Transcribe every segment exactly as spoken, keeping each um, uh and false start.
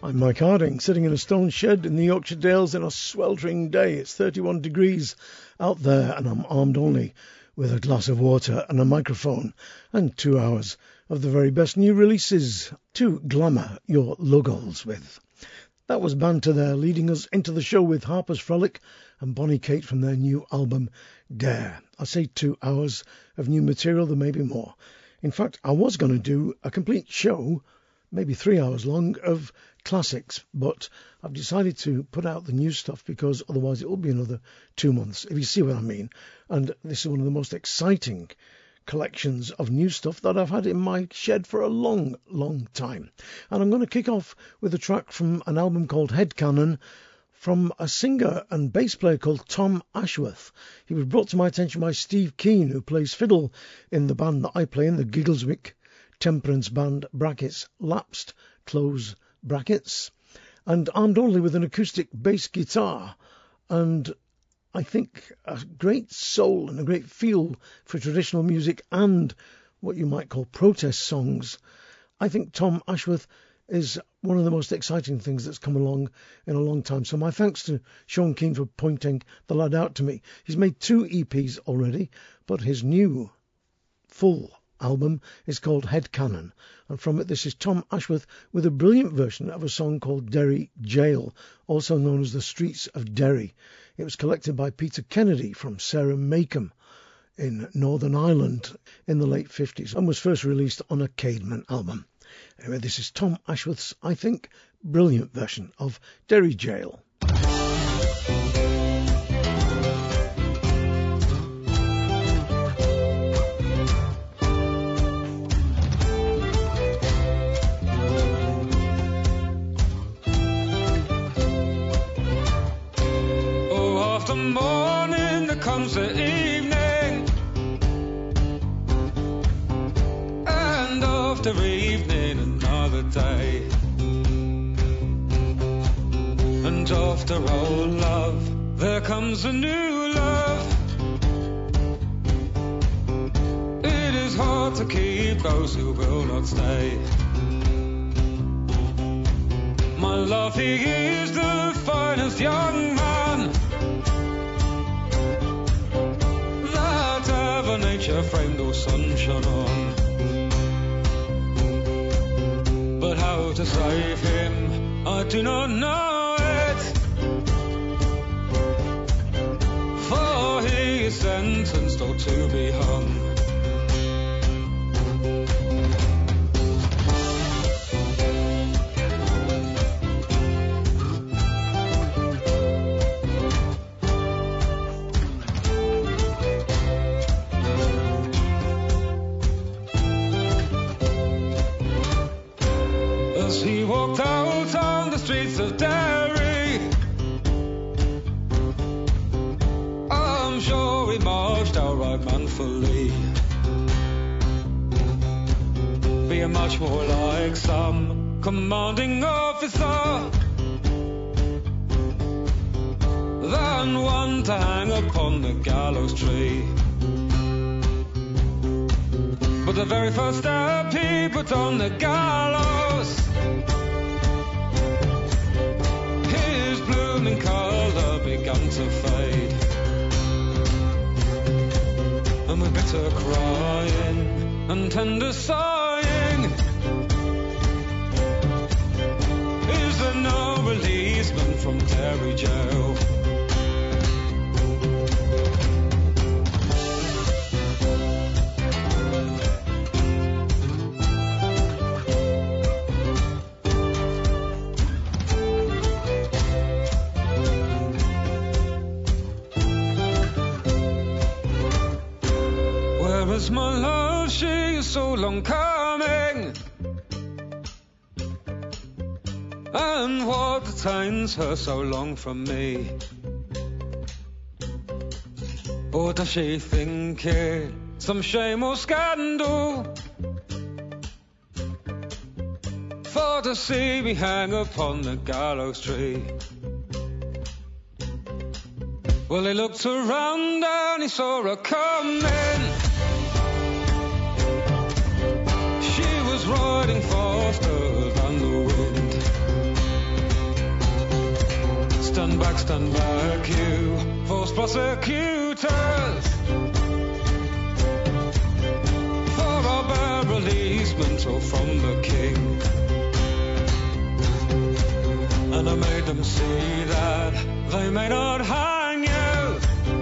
I'm Mike Harding, sitting in a stone shed in the Yorkshire Dales in a sweltering day. It's thirty-one degrees out there, and I'm armed only with a glass of water and a microphone and two hours of the very best new releases to glamour your luggols with. That was Banter there, leading us into the show with Harper's Frolic and Bonnie Kate from their new album Dare. I say two hours of new material, there may be more. In fact, I was going to do a complete show, maybe three hours long, of classics, but I've decided to put out the new stuff because otherwise it will be another two months, if you see what I mean. And this is one of the most exciting collections of new stuff that I've had in my shed for a long, long time. And I'm going to kick off with a track from an album called Headcanon from a singer and bass player called Tom Ashworth. He was brought to my attention by Steve Keane, who plays fiddle in the band that I play in, the Giggleswick Temperance Band, brackets, lapsed, close brackets, and armed only with an acoustic bass guitar, and I think a great soul and a great feel for traditional music and what you might call protest songs. I think Tom Ashworth is one of the most exciting things that's come along in a long time. So my thanks to Sean Keane for pointing the lad out to me. He's made two E Ps already, but his new full album is called Headcanon, and from it this is Tom Ashworth with a brilliant version of a song called Derry Jail, also known as The Streets of Derry. It was collected by Peter Kennedy from Sarah Macomb in Northern Ireland in the late fifties and was first released on a Cademan album. Anyway, this is Tom Ashworth's, I think, brilliant version of Derry Jail. Morning, there comes the evening, and after evening another day, and after old love there comes a new love. It is hard to keep those who will not stay. My love, he is the finest young man nature framed all sunshine on, but how to save him I do not know it, for he is sentenced all to be hung. He walked out on the streets of Derry, I'm sure he marched outright manfully, being much more like some commanding officer than one to hang upon the gallows tree. But the very first step he put on the gallows, his blooming colour began to fade, and with bitter crying and tender sighing, is there no releasement from Derry Jail? My love, she is so long coming, and what detains her so long from me? Or does she think it some shame or scandal for to see me hang upon the gallows tree? Well, he looked around and he saw her coming. She was riding faster than the wind, Stand back, stand back, you false prosecutors, for our bare releasement or from the king. And I made them see that they may not hang you,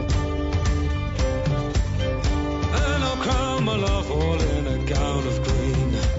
and I'll crown my love all in a gown of green.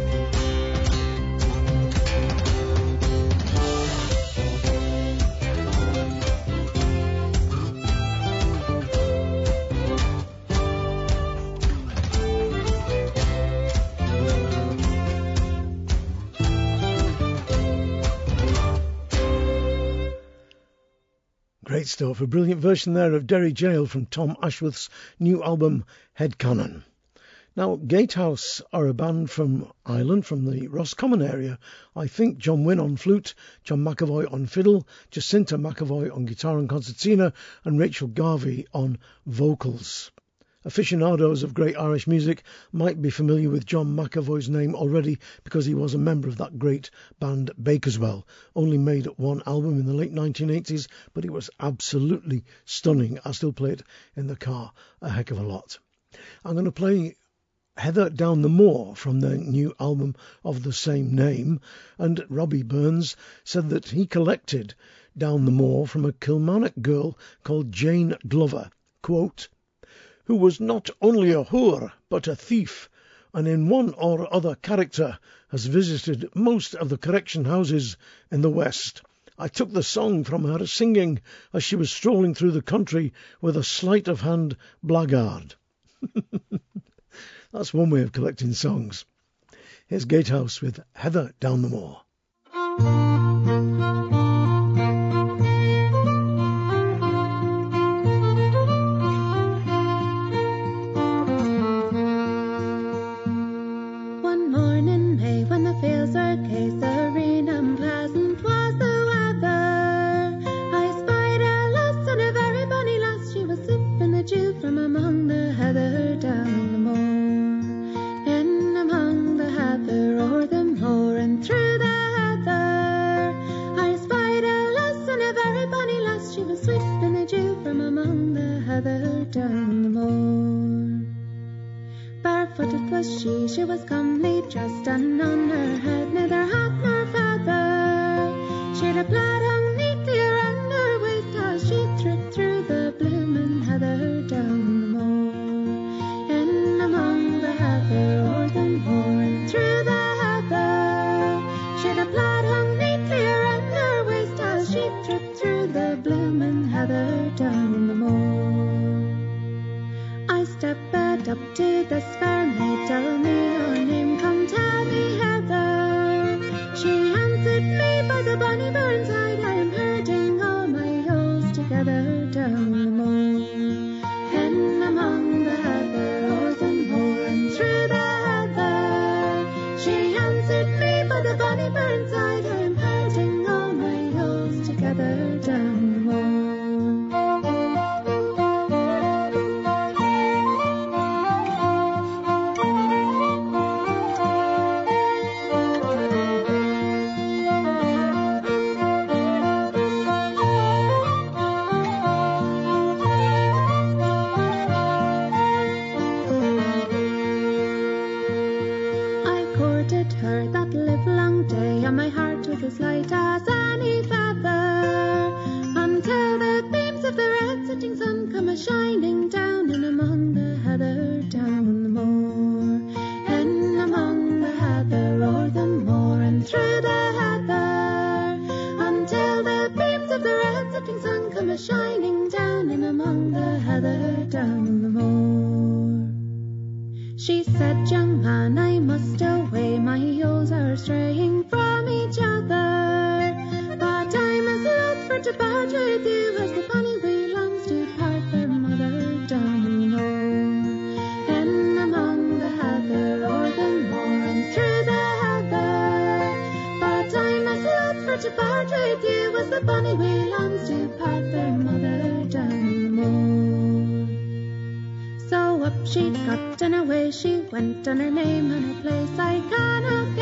Great stuff. A brilliant version there of Derry Jail from Tom Ashworth's new album Headcanon. Now, Gatehouse are a band from Ireland, from the Roscommon area. I think John Wynne on flute, John McAvoy on fiddle, Jacinta McAvoy on guitar and concertina, and Rachel Garvey on vocals. Aficionados of great Irish music might be familiar with John McAvoy's name already because he was a member of that great band Bakerswell. Only made one album in the late nineteen eighties, but it was absolutely stunning. I still play it in the car a heck of a lot. I'm going to play Heather Down the Moor from their new album of the same name, and Robbie Burns said that he collected Down the Moor from a Kilmarnock girl called Jane Glover, quote, who was not only a whore but a thief, and in one or other character has visited most of the correction houses in the West. I took the song from her singing as she was strolling through the country with a sleight of hand blackguard. That's one way of collecting songs. Here's Gatehouse with Heather Down the Moor.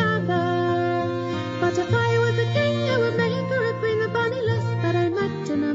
But if I was a king, I would make her a queen, the bonny lass that I met in a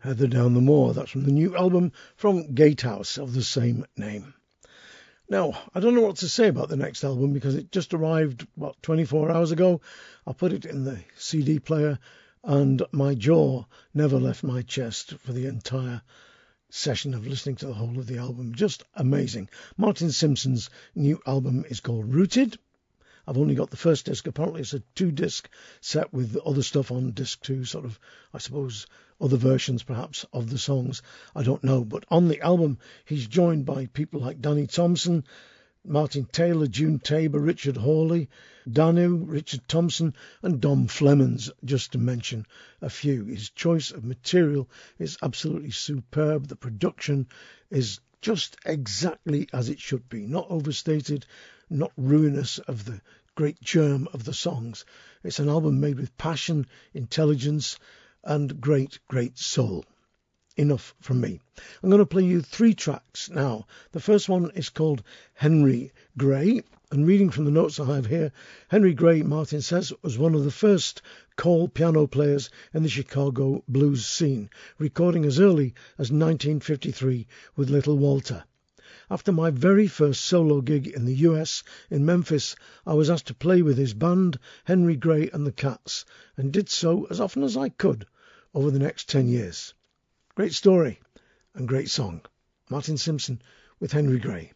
Heather Down the Moor. That's from the new album from Gatehouse of the same name. Now, I don't know what to say about the next album because it just arrived, what, twenty-four hours ago. I put it in the C D player and my jaw never left my chest for the entire session of listening to the whole of the album. Just amazing. Martin Simpson's new album is called Rooted. I've only got the first disc. Apparently it's a two-disc set with other stuff on disc two, sort of, I suppose, other versions perhaps of the songs. I don't know. But on the album, he's joined by people like Danny Thompson, Martin Taylor, June Tabor, Richard Hawley, Danu, Richard Thompson, and Dom Flemons, just to mention a few. His choice of material is absolutely superb. The production is just exactly as it should be, not overstated, not ruinous of the great germ of the songs. It's an album made with passion, intelligence, and great, great soul. Enough from me. I'm going to play you three tracks now. The first one is called Henry Gray, and reading from the notes I have here, Henry Gray, Martin says, was one of the first call piano players in the Chicago blues scene, recording as early as nineteen fifty-three with Little Walter. After my very first solo gig in the U S in Memphis, I was asked to play with his band, Henry Gray and the Cats, and did so as often as I could over the next ten years. Great story and great song. Martin Simpson with Henry Gray.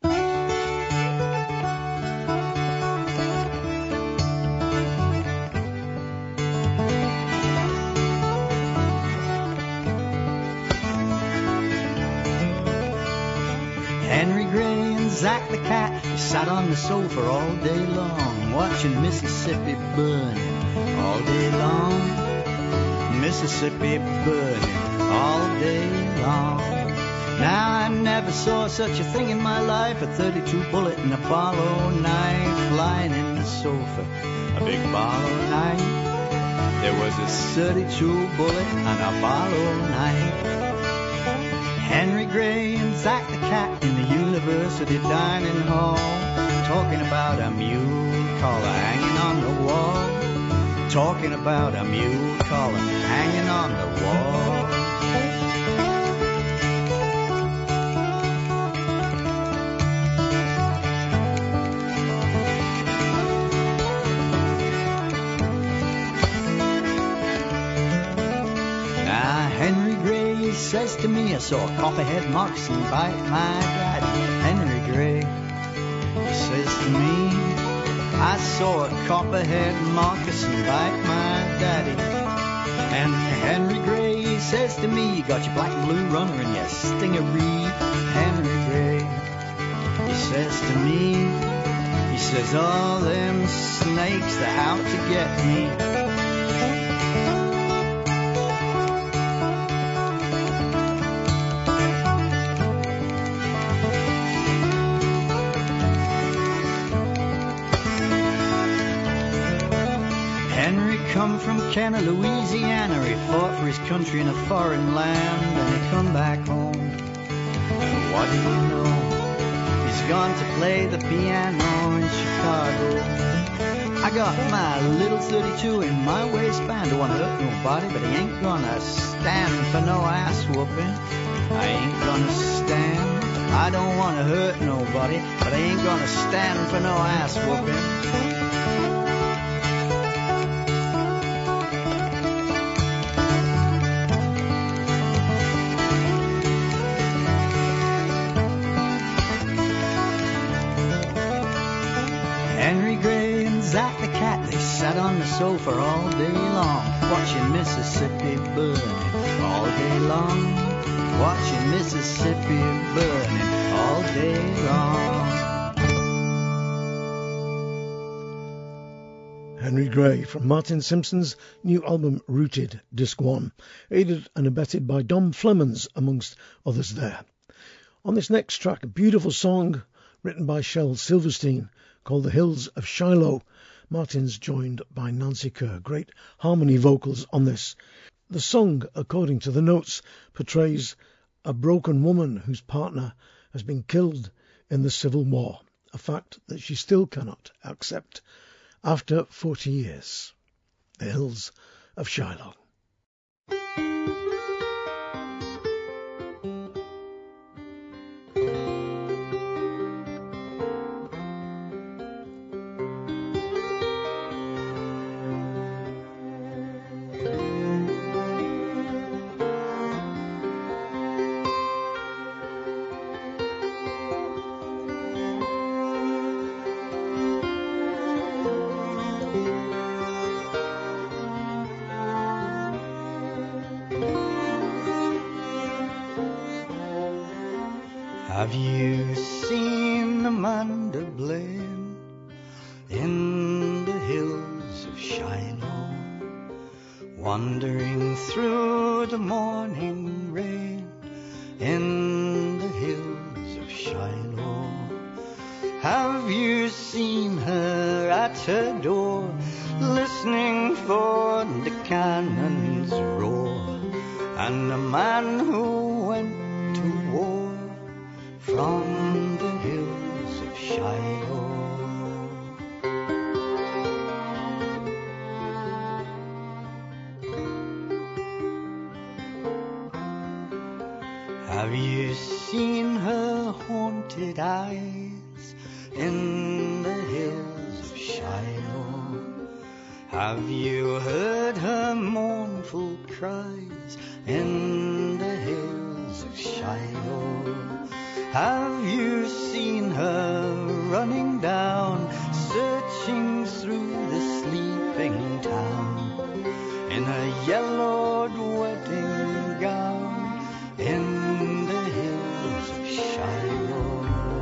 Henry Gray and Zach the Cat sat on the sofa all day long, watching Mississippi burning all day long. Mississippi burning all day long. Now I never saw such a thing in my life, a thirty-two bullet and a Apollo knife lying in the sofa, a big Apollo knife. There was a thirty-two bullet and a Apollo knife. Henry Gray and Zach the Cat in the university dining hall, talking about a mule collar hanging on the wall, talking about a mule collar hanging on the wall. Now Henry Gray says to me, I saw a copperhead moccasin bite my daddy. Henry Gray, he says to me, I saw a copperhead moccasin bite my daddy. And Henry Gray, he says to me, you got your black and blue runner and your stingaree. Henry Gray, he says to me, he says all them snakes, they're out to get me. Come from Kenner, Louisiana. He fought for his country in a foreign land, and he come back home. And what do you know? He's gone to play the piano in Chicago. I got my little thirty-two in my waistband. Don't want to hurt nobody, but he ain't gonna stand for no ass whooping. I ain't gonna stand. I don't want to hurt nobody, but I ain't gonna stand for no ass whooping. Zach the Cat, they sat on the sofa all day long, watching Mississippi burning all day long, watching Mississippi burning all day long. Henry Gray from Martin Simpson's new album Rooted, Disc one, aided and abetted by Dom Flemons, amongst others there. On this next track, a beautiful song written by Shel Silverstein called The Hills of Shiloh. Martin's joined by Nancy Kerr. Great harmony vocals on this. The song, according to the notes, portrays a broken woman whose partner has been killed in the Civil War, a fact that she still cannot accept after forty years. The Hills of Shiloh. Have you seen Amanda Blaine in the hills of Shiloh, wandering through the morning rain in the hills of Shiloh? Have you seen her at her door, listening for the cannons roar, and the man who went to war from the hills of Shiloh? Have you seen her haunted eyes in the hills of Shiloh? Have you heard her mournful cries in the hills of Shiloh? Have you seen her running down, searching through the sleeping town, in her yellowed wedding gown in the hills of Shiloh?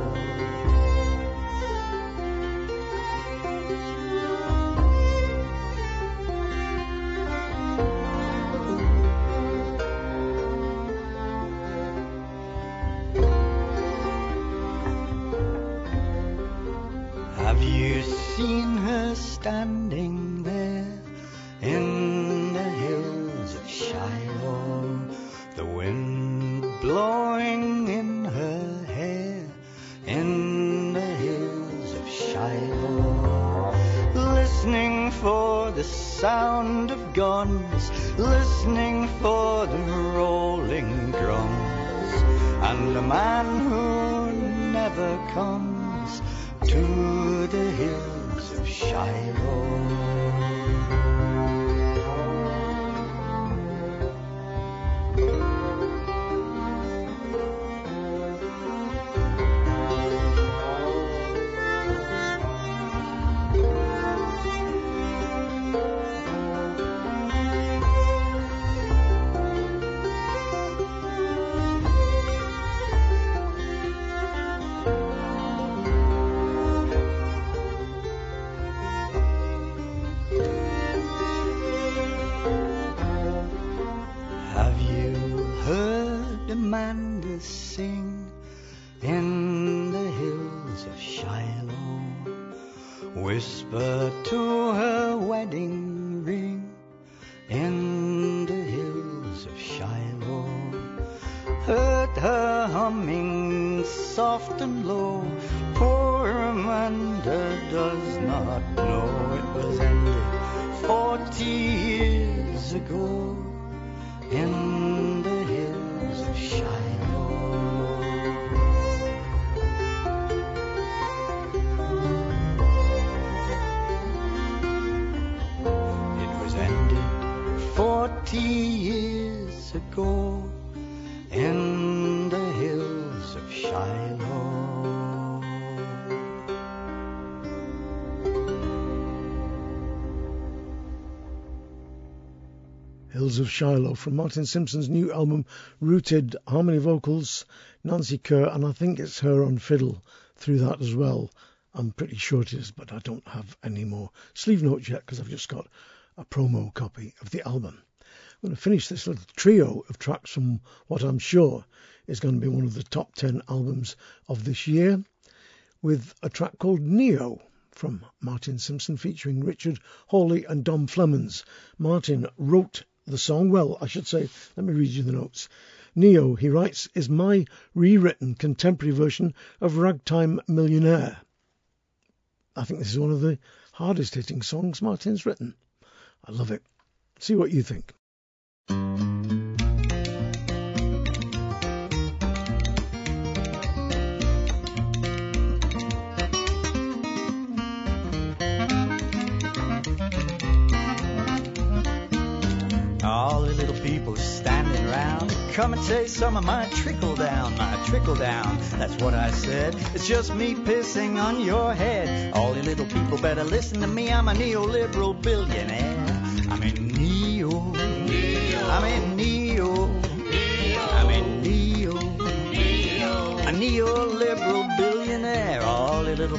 Have you seen her standing there in the hills of Shiloh, the wind blowing in her hair in the hills of Shiloh, listening for the sound of guns, listening for the rolling drums, and the man who never comes to the hills of Shiloh? Amanda sing in the hills of Shiloh, whisper to her wedding ring in the hills of Shiloh, heard her humming soft and low. Poor Amanda does not know it was ended forty years ago in the hills of Shiloh. It was ended forty years ago in the hills of Shiloh. Hills of Shiloh from Martin Simpson's new album Rooted, harmony vocals, Nancy Kerr, and I think it's her on fiddle through that as well. I'm pretty sure it is, but I don't have any more sleeve notes yet because I've just got a promo copy of the album. I'm going to finish this little trio of tracks from what I'm sure is going to be one of the top ten albums of this year with a track called Neo from Martin Simpson featuring Richard Hawley and Dom Flemons. Martin wrote the song, well, I should say, let me read you the notes. Neo, he writes, is my rewritten contemporary version of Ragtime Millionaire. I think this is one of the hardest hitting songs Martin's written. I love it. See what you think. All the little people standing around, come and taste some of my trickle down, my trickle down. That's what I said. It's just me pissing on your head. All the little people better listen to me. I'm a neoliberal billionaire. I'm in Neo. Neo. I'm in Neo. Neo. I'm in Neo. Neo. A Neo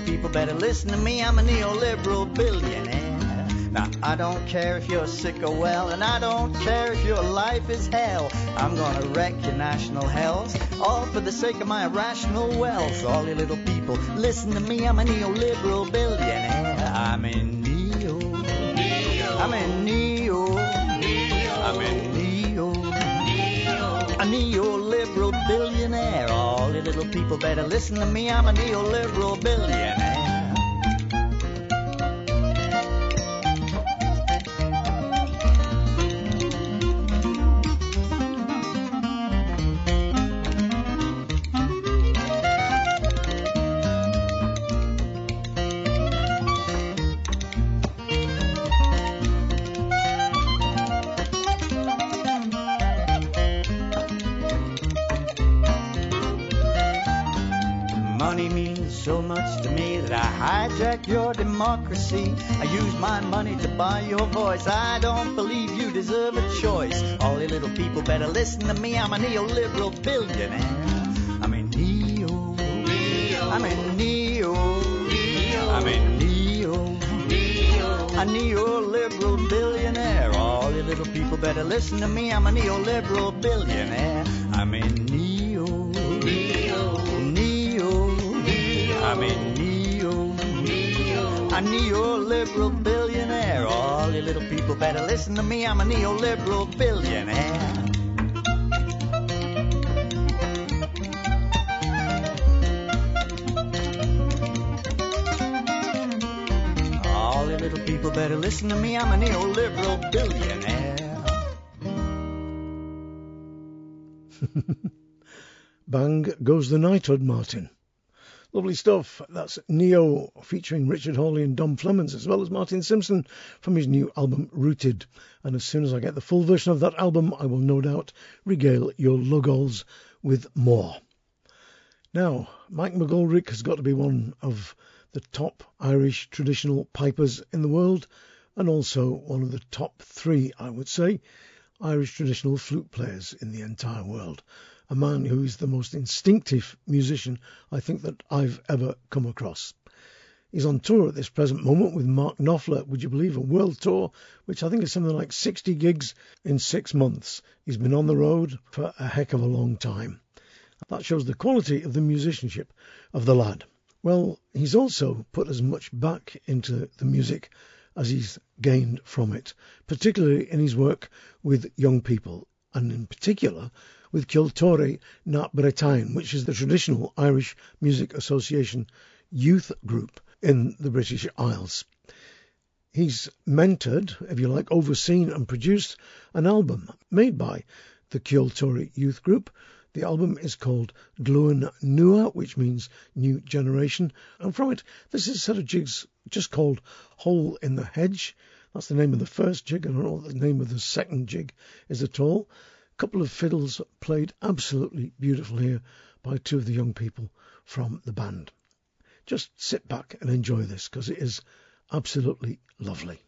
people better listen to me. I'm a neoliberal billionaire. Now, I don't care if you're sick or well, and I don't care if your life is hell. I'm gonna wreck your national health, all for the sake of my irrational wealth. All you little people, listen to me, I'm a neoliberal billionaire. I'm in neo, neo. I'm in neo, neo. I'm in neo, neo. A neoliberal billionaire. All you little people better listen to me, I'm a neoliberal billionaire. Money means so much to me that I hijack your democracy. I use my money to buy your voice. I don't believe you deserve a choice. All you little people better listen to me. I'm a neoliberal billionaire. I'm a neo. neo. I'm a neo. neo. I'm a neo. neo. A neoliberal billionaire. All you little people better listen to me. I'm a neoliberal billionaire. I'm a neo. Neo. I'm a neo, neo, a neoliberal billionaire. All you little people better listen to me. I'm a neoliberal billionaire. All you little people better listen to me. I'm a neoliberal billionaire. Bang goes the knighthood, Martin. Lovely stuff. That's Neo featuring Richard Hawley and Dom Flemons, as well as Martin Simpson from his new album Rooted. And as soon as I get the full version of that album, I will no doubt regale your luggols with more. Now, Mike McGoldrick has got to be one of the top Irish traditional pipers in the world, and also one of the top three, I would say, Irish traditional flute players in the entire world. A man who is the most instinctive musician I think that I've ever come across. He's on tour at this present moment with Mark Knopfler, would you believe, a world tour, which I think is something like sixty gigs in six months. He's been on the road for a heck of a long time. That shows the quality of the musicianship of the lad. Well, he's also put as much back into the music as he's gained from it, particularly in his work with young people, and in particular with Kiltore na Bretagne, which is the traditional Irish Music Association youth group in the British Isles. He's mentored, if you like, overseen and produced an album made by the Kiltore Youth Group. The album is called Gluan Nua, which means New Generation, and from it there's a set of jigs just called Hole in the Hedge. That's the name of the first jig. I don't know what the name of the second jig is at all. Couple of fiddles played absolutely beautiful here by two of the young people from the band. Just sit back and enjoy this, because it is absolutely lovely.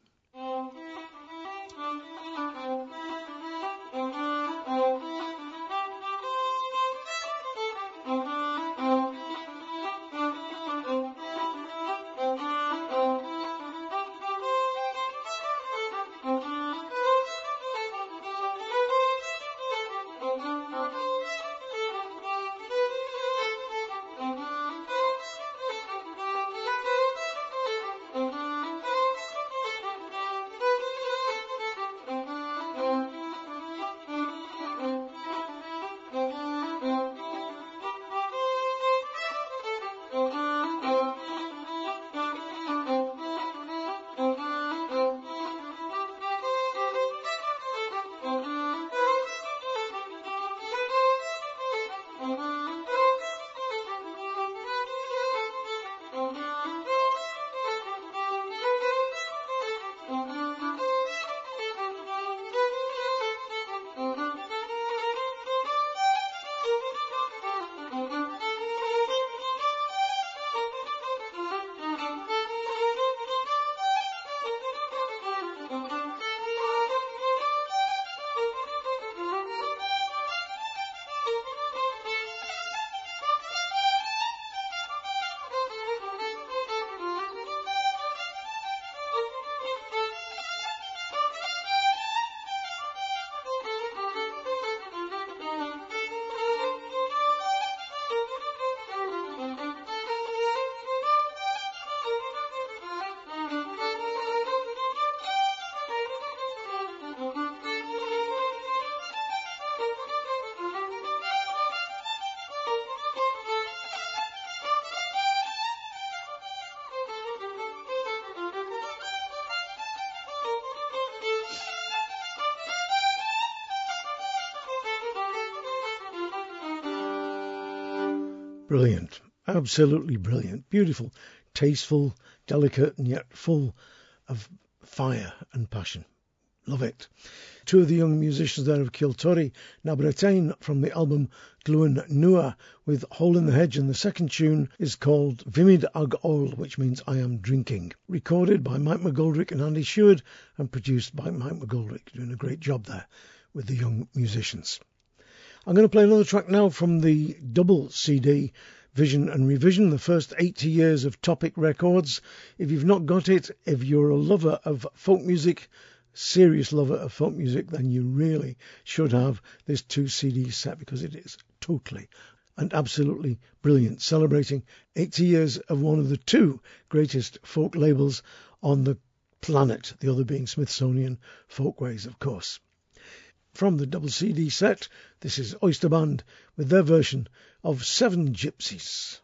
Brilliant, absolutely brilliant, beautiful, tasteful, delicate, and yet full of fire and passion. Love it. Two of the young musicians there of Kiltori na Bretagne from the album Gluan Nua with Hole in the Hedge, and the second tune is called Vimid Ag Ol, which means I am drinking. Recorded by Mike McGoldrick and Andy Sheward and produced by Mike McGoldrick, doing a great job there with the young musicians. I'm going to play another track now from the double C D Vision and Revision, the first eighty years of Topic Records. If you've not got it, if you're a lover of folk music, serious lover of folk music, then you really should have this two C D set, because it is totally and absolutely brilliant, celebrating eighty years of one of the two greatest folk labels on the planet, the other being Smithsonian Folkways, of course. From the double C D set, this is Oyster Band with their version of Seven Gypsies.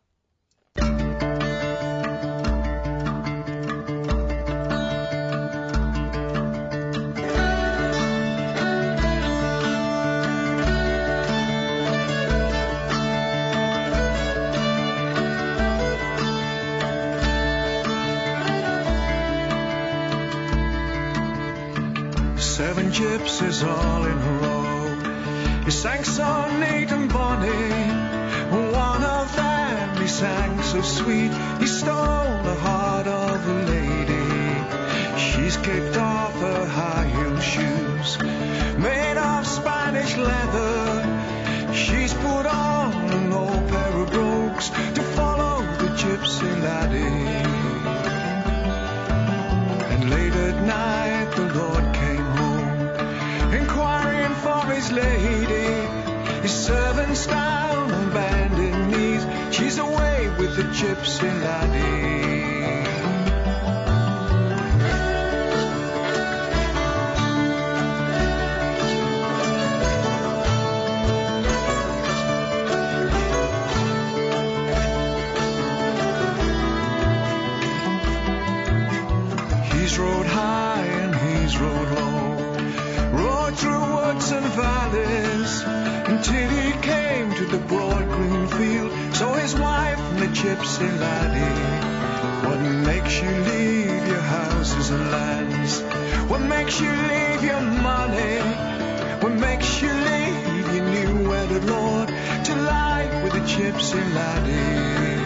Seven gypsies all in a row, he sang so neat and bonny. One of them he sang so sweet, he stole the heart of a lady. She's kicked off her high heel shoes, made of Spanish leather. She's put on an old pair of brogues to follow the gypsy laddie. And late at night the Lord came home, inquiring for his lady. His servants down on bended knees, she's away with the gypsy laddie. He's rode high and he's rode low, rode through woods and valleys, until he came to the broad green field. So his wife and the gypsy laddie, what makes you leave your houses and lands? What makes you leave your money? What makes you leave your new wedded lord to lie with a gypsy laddie?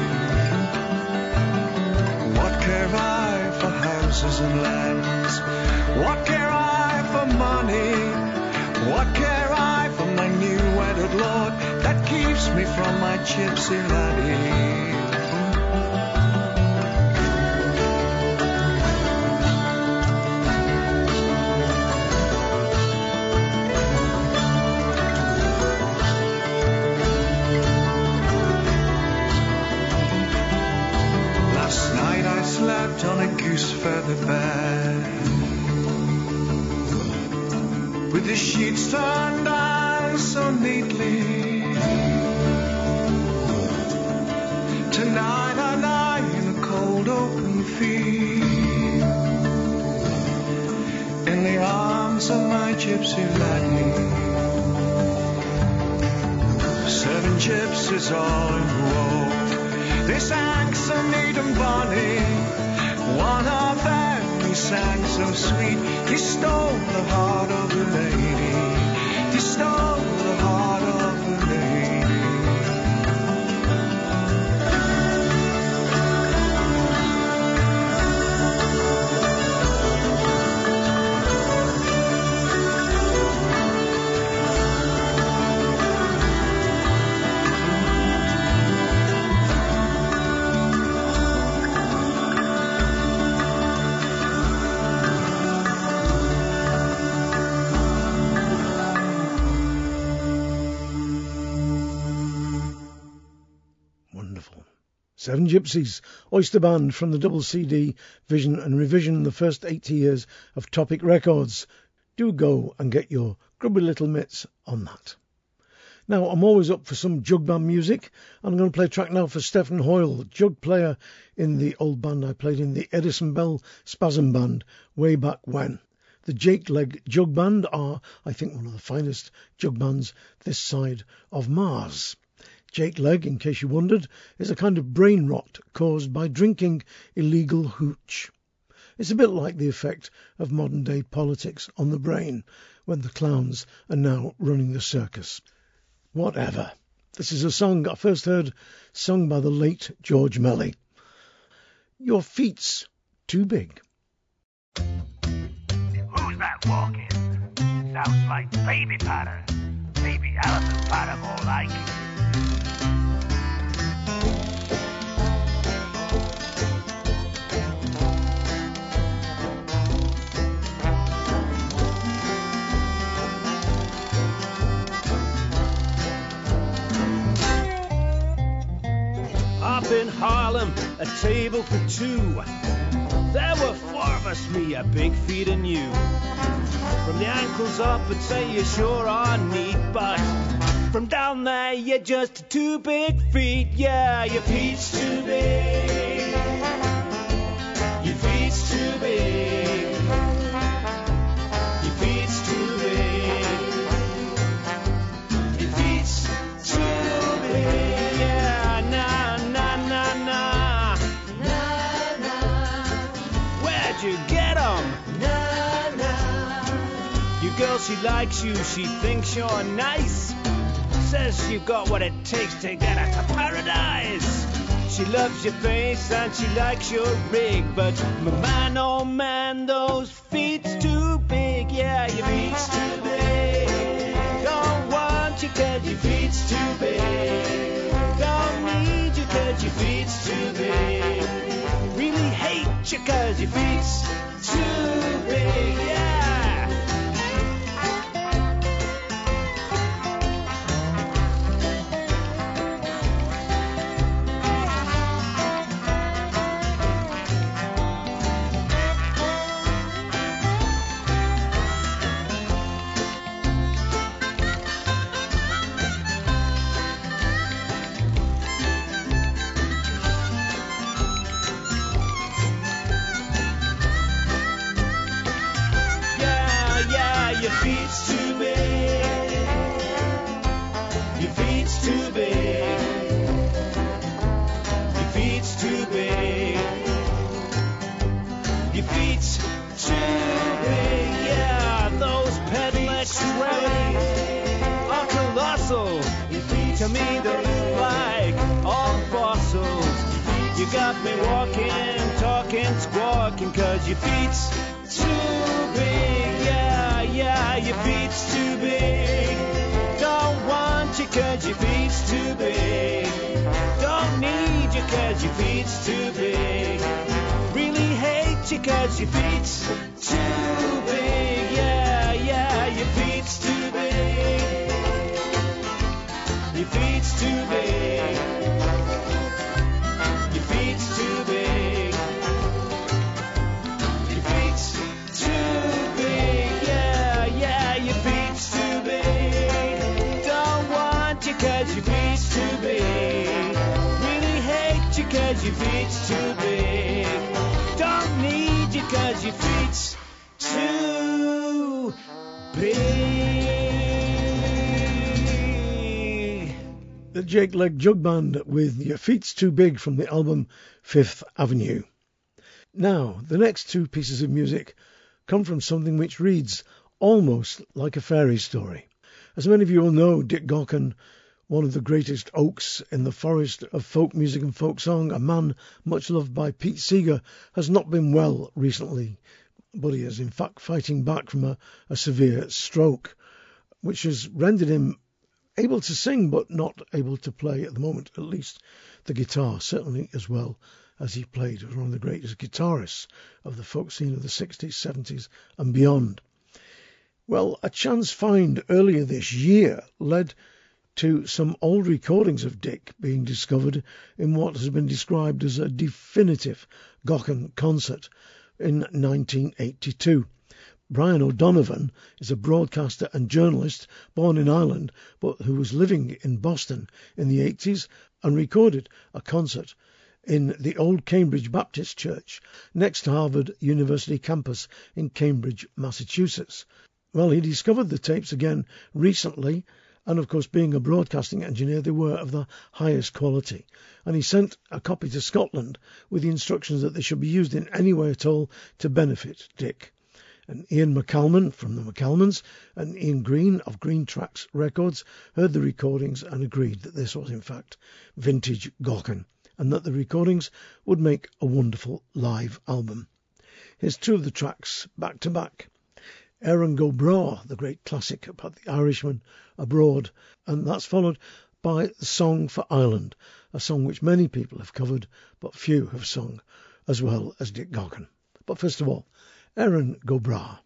What care I for houses and lands? What care I for money? What care I for my new wedded lord that keeps me from my gypsy laddie? Last night I slept on a goose feather bed, with the sheets turned down so neatly. Tonight I lie in a cold open field, in the arms of my gypsy laddie. Seven gypsies all in a row, they sang so neat and bonny. One of them he sang so sweet, he stole the heart of the lady. He stole the heart of the lady. Seven Gypsies, Oyster Band from the double C D Vision and Revision, the first eighty years of Topic Records. Do go and get your grubby little mitts on that. Now, I'm always up for some jug band music. I'm going to play a track now for Stephen Hoyle, jug player in the old band I played in, the Edison Bell Spasm Band, way back when. The Jake Leg Jug Band are, I think, one of the finest jug bands this side of Mars. Jake Leg, in case you wondered, is a kind of brain rot caused by drinking illegal hooch. It's a bit like the effect of modern-day politics on the brain when the clowns are now running the circus. Whatever. This is a song I first heard sung by the late George Melly. Your feet's too big. Who's that walking? Sounds like Baby Potter. Maybe Alison Potter more like. Up in Harlem, a table for two. There were four of us, me, a big feet and you. From the ankles up, I'd say you sure are neat, but from down there, you're just two big feet. Yeah, your feet's too big. Your feet's too big. Your feet's too big. Your feet's too big. Yeah, nah, nah, nah, nah. Nah, nah. Where'd you get 'em? Nah, nah. Your girl, she likes you, she thinks you're nice. Says you got what it takes to get her to paradise. She loves your face and she likes your rig, but my man, oh man, those feet's too big. Yeah, your feet's too big. Don't want you 'cause your feet's too big. Don't need you 'cause your feet's too big. Really hate you 'cause your feet's too big. Yeah. Your feet's too big. Your feet's too big. Your feet's too big. Your feet's too big. Yeah, those pedal extremities are colossal. To me, they look like all fossils. You got me walking, talking, squawking, 'cause your feet's too big. Yeah, yeah, your feet's too big. Don't want you 'cause your feet's too big. Don't need you 'cause your feet's too big. Really hate you 'cause your feet's too big. Yeah, yeah, your feet's too big. Your feet's too big. Your feet's too big. Your feet's too big. Yeah, yeah, your feet's too big. Don't want you 'cause your feet's too big. Really hate you 'cause your feet's too big. Don't need you 'cause your feet's too big. The Jake Leg Jug Band with Your Feet's Too Big from the album Fifth Avenue. Now, the next two pieces of music come from something which reads almost like a fairy story. As many of you will know, Dick Gaughan, one of the greatest oaks in the forest of folk music and folk song, a man much loved by Pete Seeger, has not been well recently, but he is in fact fighting back from a, a severe stroke, which has rendered him able to sing but not able to play at the moment, at least the guitar, certainly as well as he played as one of the greatest guitarists of the folk scene of the sixties, seventies and beyond. Well, a chance find earlier this year led to some old recordings of Dick being discovered in what has been described as a definitive Gaughan concert in nineteen eighty-two. Brian O'Donovan is a broadcaster and journalist born in Ireland but who was living in Boston in the eighties and recorded a concert in the old Cambridge Baptist Church next to Harvard University campus in Cambridge, Massachusetts. Well, he discovered the tapes again recently And of course, being a broadcasting engineer, they were of the highest quality. And he sent a copy to Scotland with the instructions that they should be used in any way at all to benefit Dick. And Ian McCalman from the McCalmans and Ian Green of Green Tracks Records heard the recordings and agreed that this was in fact vintage Gawkin, and that the recordings would make a wonderful live album. Here's two of the tracks back to back. Erin Go Bragh, the great classic about the Irishman abroad, and that's followed by The Song for Ireland, a song which many people have covered but few have sung as well as Dick Gawkin. But first of all, Erin Go Bragh.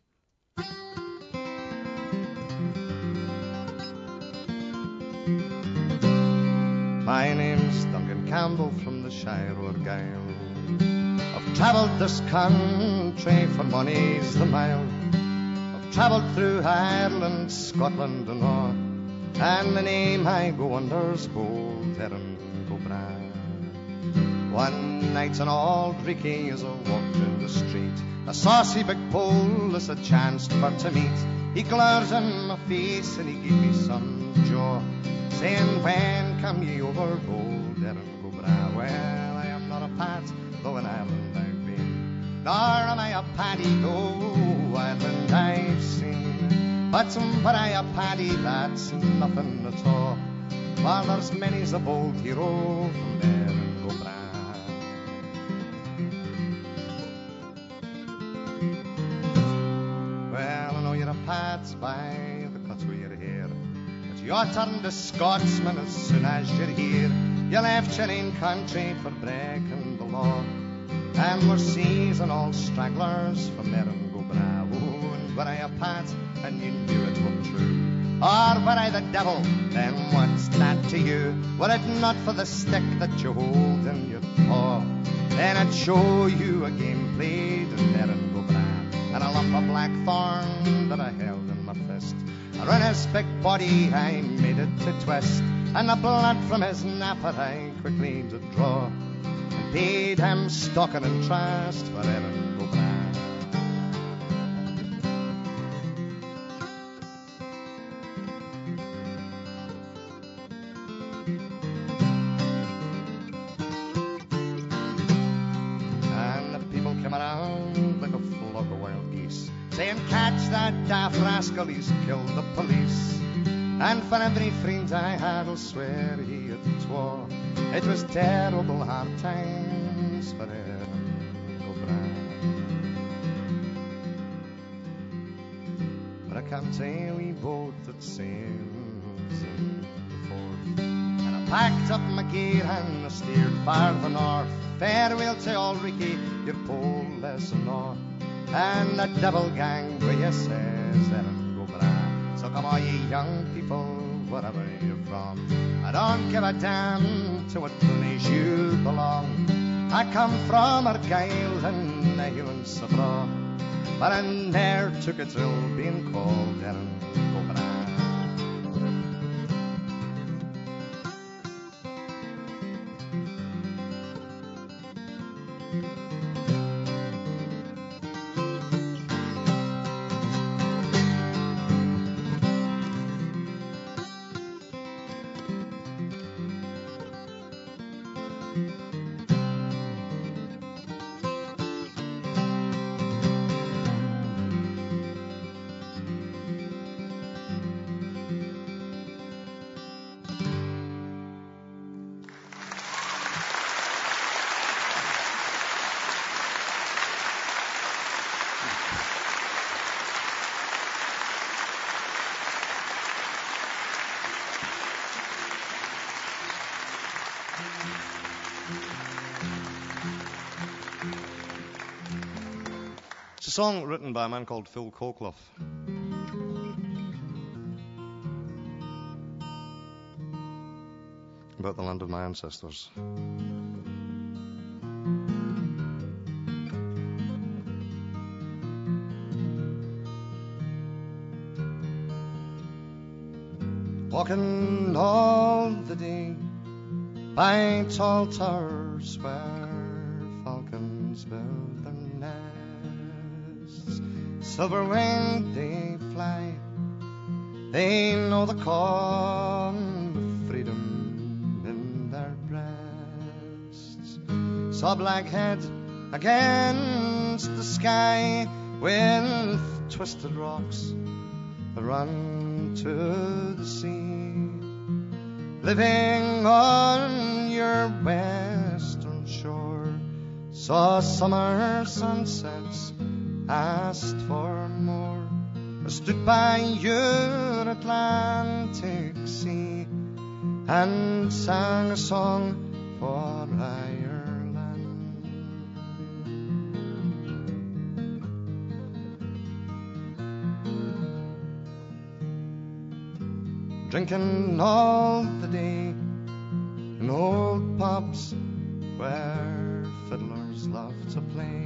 My name's Duncan Campbell from the Shire o' Argyll. I've travelled this country for money's the mile. I've travelled through Ireland, Scotland and all, and the name I go under's bold Erin Go Bragh. One night an old Ricky as I walked in the street, a saucy big pole as I chanced for to meet. He glared in my face and he gave me some jaw, saying, when come ye over bold Erin Go Bragh? Well, I am not a pat, though in Ireland I've been, nor am I a paddy, though Ireland I've seen. But, but I a paddy, that's nothing at all, while there's many's a bold hero from Erin Go Bragh. Pads by the cuts where you're here. It's your turn to Scotsman as soon as you're here. You left your own country for breaking the law, and we're seizing all stragglers from Erin Go Bragh. Oh, and were I a pat and you knew it were true, or were I the devil, then what's that to you? Were it not for the stick that you hold in your paw, then I'd show you a game played in Erin Go Bragh. And a lump of black thorn that I held in my fist, around his big body I made it to twist, and the blood from his napper I quickly did draw, and paid him stocking and trust for Erin Go Bragh. And the people came around like a flock of wild geese, saying, catch that daft rascal, he's killed the police. And for every friend I had, I'll swear he had twa. It was terrible hard times for Erin Go Bragh. But I can't say we both had sails in the Forth, and I packed up my gear and I steered farther north. Farewell to old Ricky, your pole is north, and the devil gang where you says Erin Go Bragh. So come all ye young people, wherever you're from, I don't give a damn to what place you belong. I come from Argyll and the Highlands of Bra, but I ne'er took a thrill being called Erin Go Bragh. It's a song written by a man called Phil Cockloff. About the land of my ancestors. Walking all the day by tall towers where falcons build their nests, silver winged they fly They know the call of freedom in their breasts. Saw black head against the sky with twisted rocks that run to the sea. Living on your western shore, saw summer sunsets, asked for more. I stood by your Atlantic sea and sang a song for Ireland. Drinking all the day in old pubs where fiddlers love to play.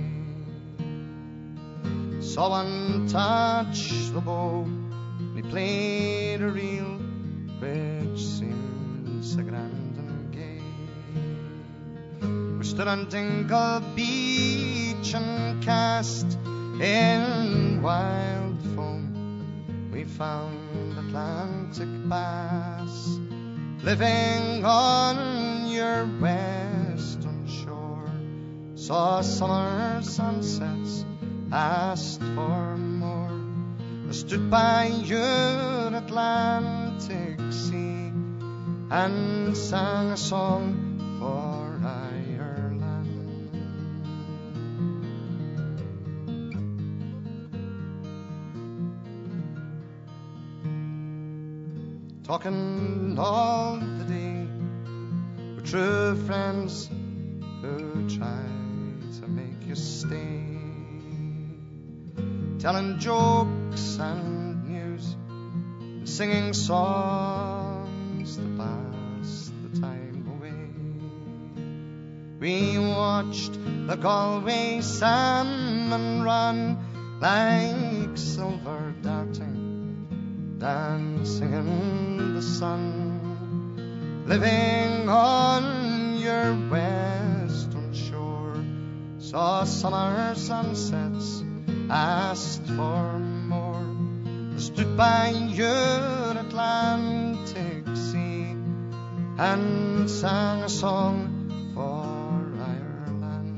Saw one touch the bow, and he played a reel which seemed so grand and gay. We stood on Dingle Beach and cast in wild foam. We found Atlantic bass living on your western shore. Saw summer sunsets, asked for more. I stood by your Atlantic sea and sang a song for Ireland. Talking all the day with true friends who try to make you stay. Telling jokes and news and singing songs to pass the time away. We watched the Galway salmon run like silver darting, dancing in the sun. Living on your western shore, saw summer sunsets, asked for more. I stood by your Atlantic sea and sang a song for Ireland.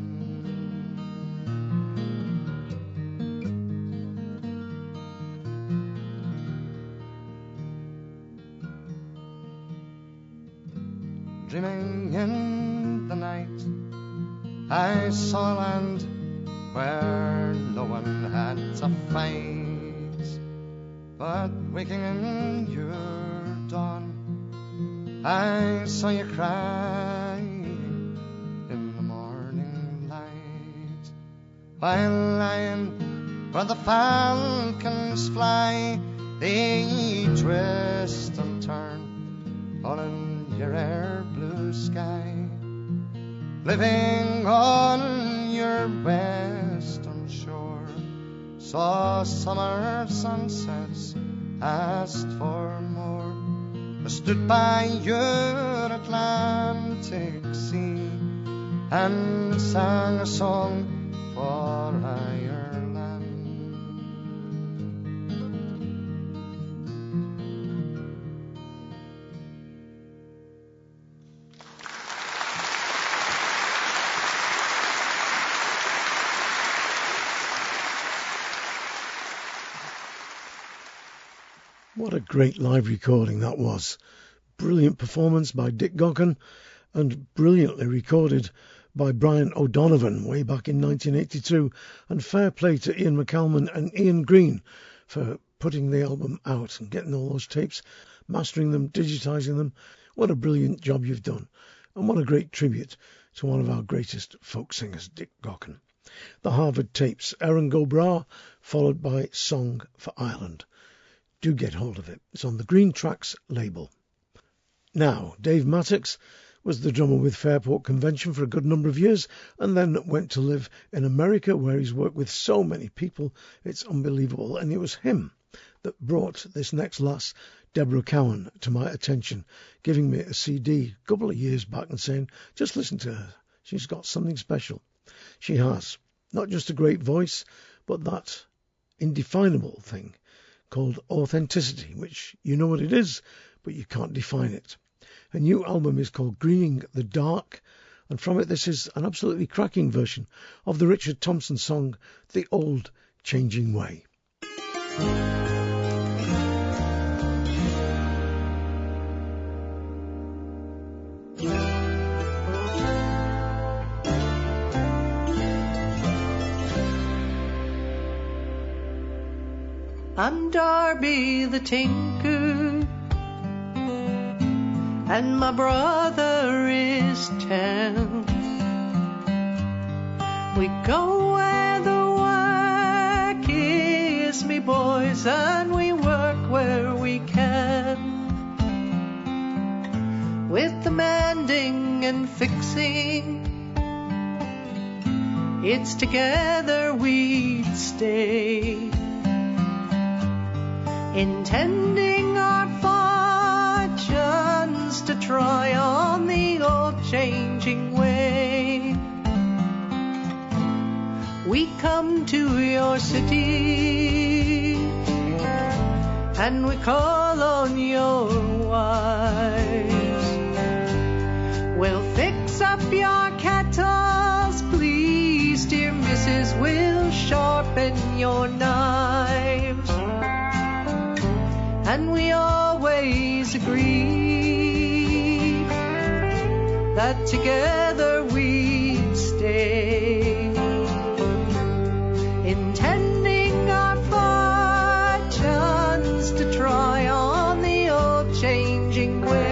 Dreaming in the night, I saw land where no one had to fight, but waking in your dawn, I saw you cry in the morning light, while lying where the falcons fly, they twist and turn all in your air blue sky. Living on your western shore, saw summer sunsets, asked for more. I stood by your Atlantic sea and sang a song for Ireland. What a great live recording that was. Brilliant performance by Dick Gaughan and brilliantly recorded by Brian O'Donovan way back in nineteen eighty-two. And fair play to Ian McCalman and Ian Green for putting the album out and getting all those tapes, mastering them, digitising them. What a brilliant job you've done. And what a great tribute to one of our greatest folk singers, Dick Gaughan. The Harvard Tapes, Erin Go Bragh, followed by Song for Ireland. Do get hold of it. It's on the Green Tracks label. Now, Dave Mattox was the drummer with Fairport Convention for a good number of years and then went to live in America where he's worked with so many people. It's unbelievable. And it was him that brought this next lass, Deborah Cowan, to my attention, giving me a C D a couple of years back and saying, just listen to her. She's got something special. She has. Not just a great voice, but that indefinable thing called Authenticity, which you know what it is, but you can't define it. Her new album is called Greening the Dark, and from it this is an absolutely cracking version of the Richard Thompson song The Old Changing Way. I'm Darby the Tinker, and my brother is Tam. We go where the work is, me boys, and we work where we can. With the mending and fixing, it's together we'd stay. Intending our fortunes to try on the old changing way. We come to your city and we call on your wives. We'll fix up your kettles, please, dear missus, we'll sharpen your knives. And we always agree that together we'd stay, intending our fortunes to try on the old changing way.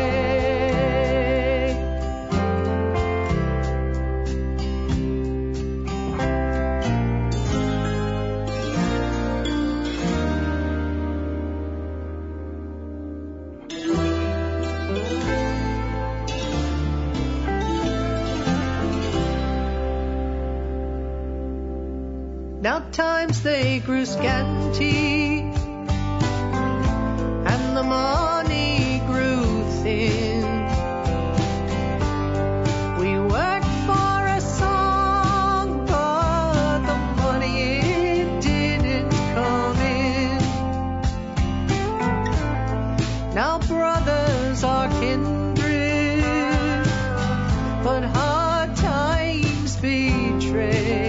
Now times they grew scanty, and the money grew thin. We worked for a song, but the money it didn't come in. Now brothers are kindred, but hard times betray.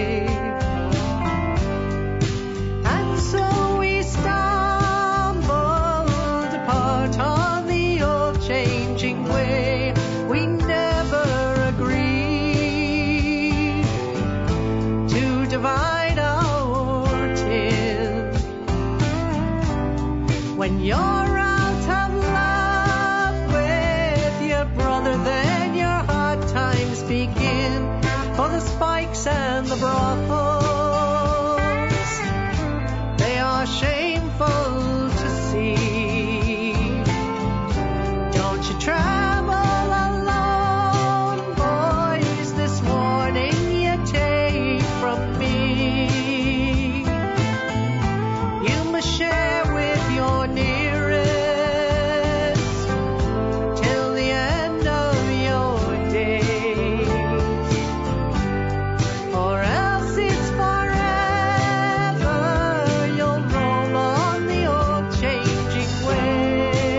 When you're out of love with your brother, then your hard times begin. For the spikes and the brothels, they are shameful to see. Don't you travel alone, boys, this warning you take from me. You must share with your nearest till the end of your days, or else it's forever you'll roll on the old changing way.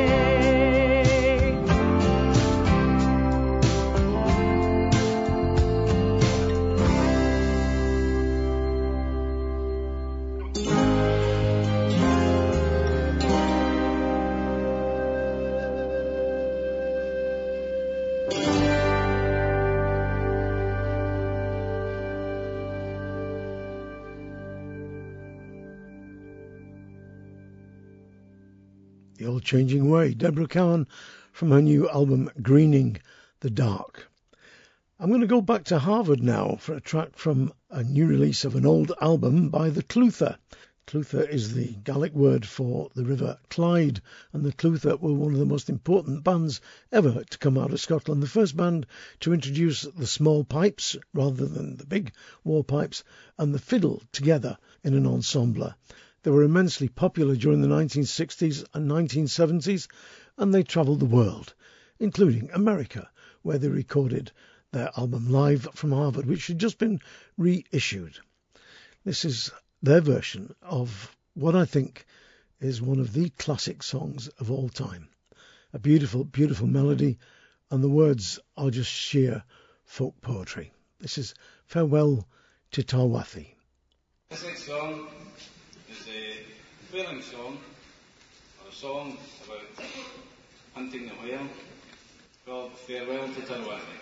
The Old Changing Way, Deborah Cowan, from her new album Greening the Dark. I'm going to go back to Harvard now for a track from a new release of an old album by the Clutha. Clutha is the Gaelic word for the River Clyde, and the Clutha were one of the most important bands ever to come out of Scotland. The first band to introduce the small pipes rather than the big war pipes and the fiddle together in an ensemble. They were immensely popular during the nineteen sixties and nineteen seventies, and they travelled the world, including America, where they recorded their album Live from Harvard, which had just been reissued. This is their version of what I think is one of the classic songs of all time. A beautiful, beautiful melody, and the words are just sheer folk poetry. This is Farewell to Tarwathie. This next song is a whaling song, or a song about hunting the whale, called Farewell to Tarwathie.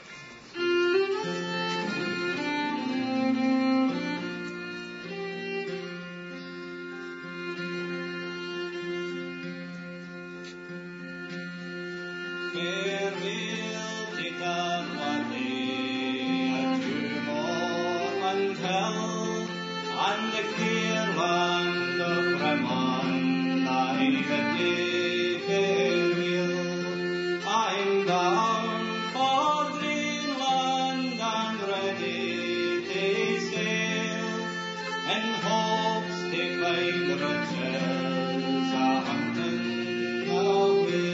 Farewell to Tarwathie, adieu moor and hill, and the clear land of Brimon, I bid ye farewell. I'm bound for Greenland and ready to sail, in hopes to find riches a hunting away.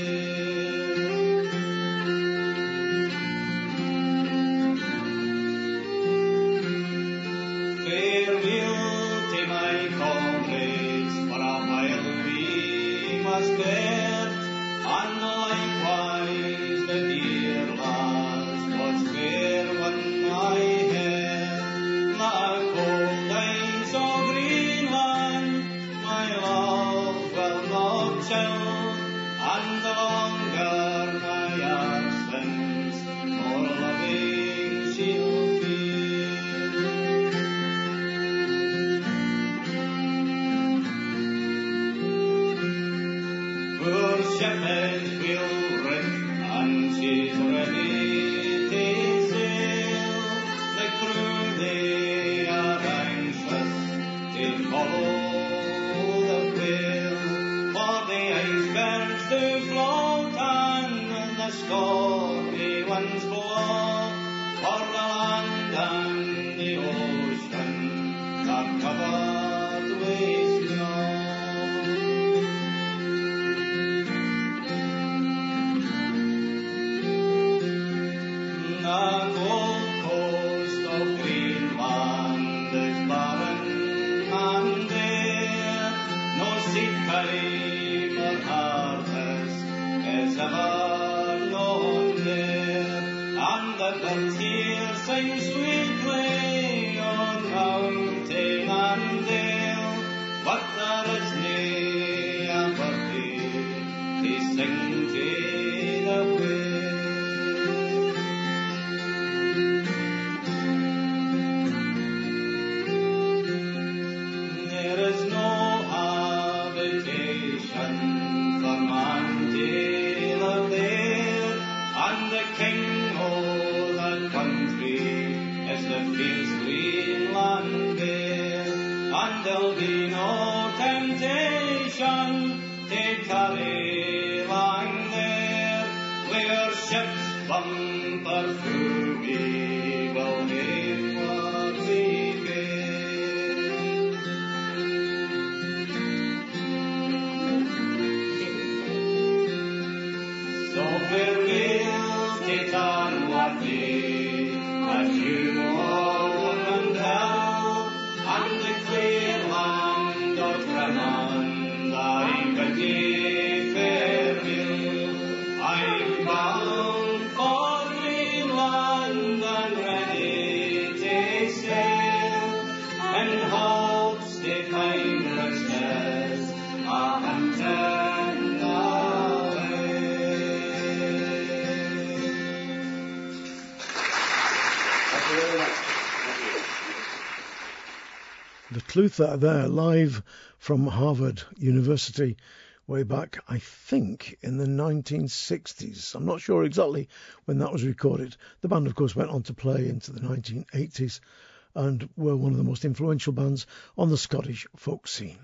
Clutha there, live from Harvard University, way back, I think, in the nineteen sixties. I'm not sure exactly when that was recorded. The band, of course, went on to play into the nineteen eighties and were one of the most influential bands on the Scottish folk scene.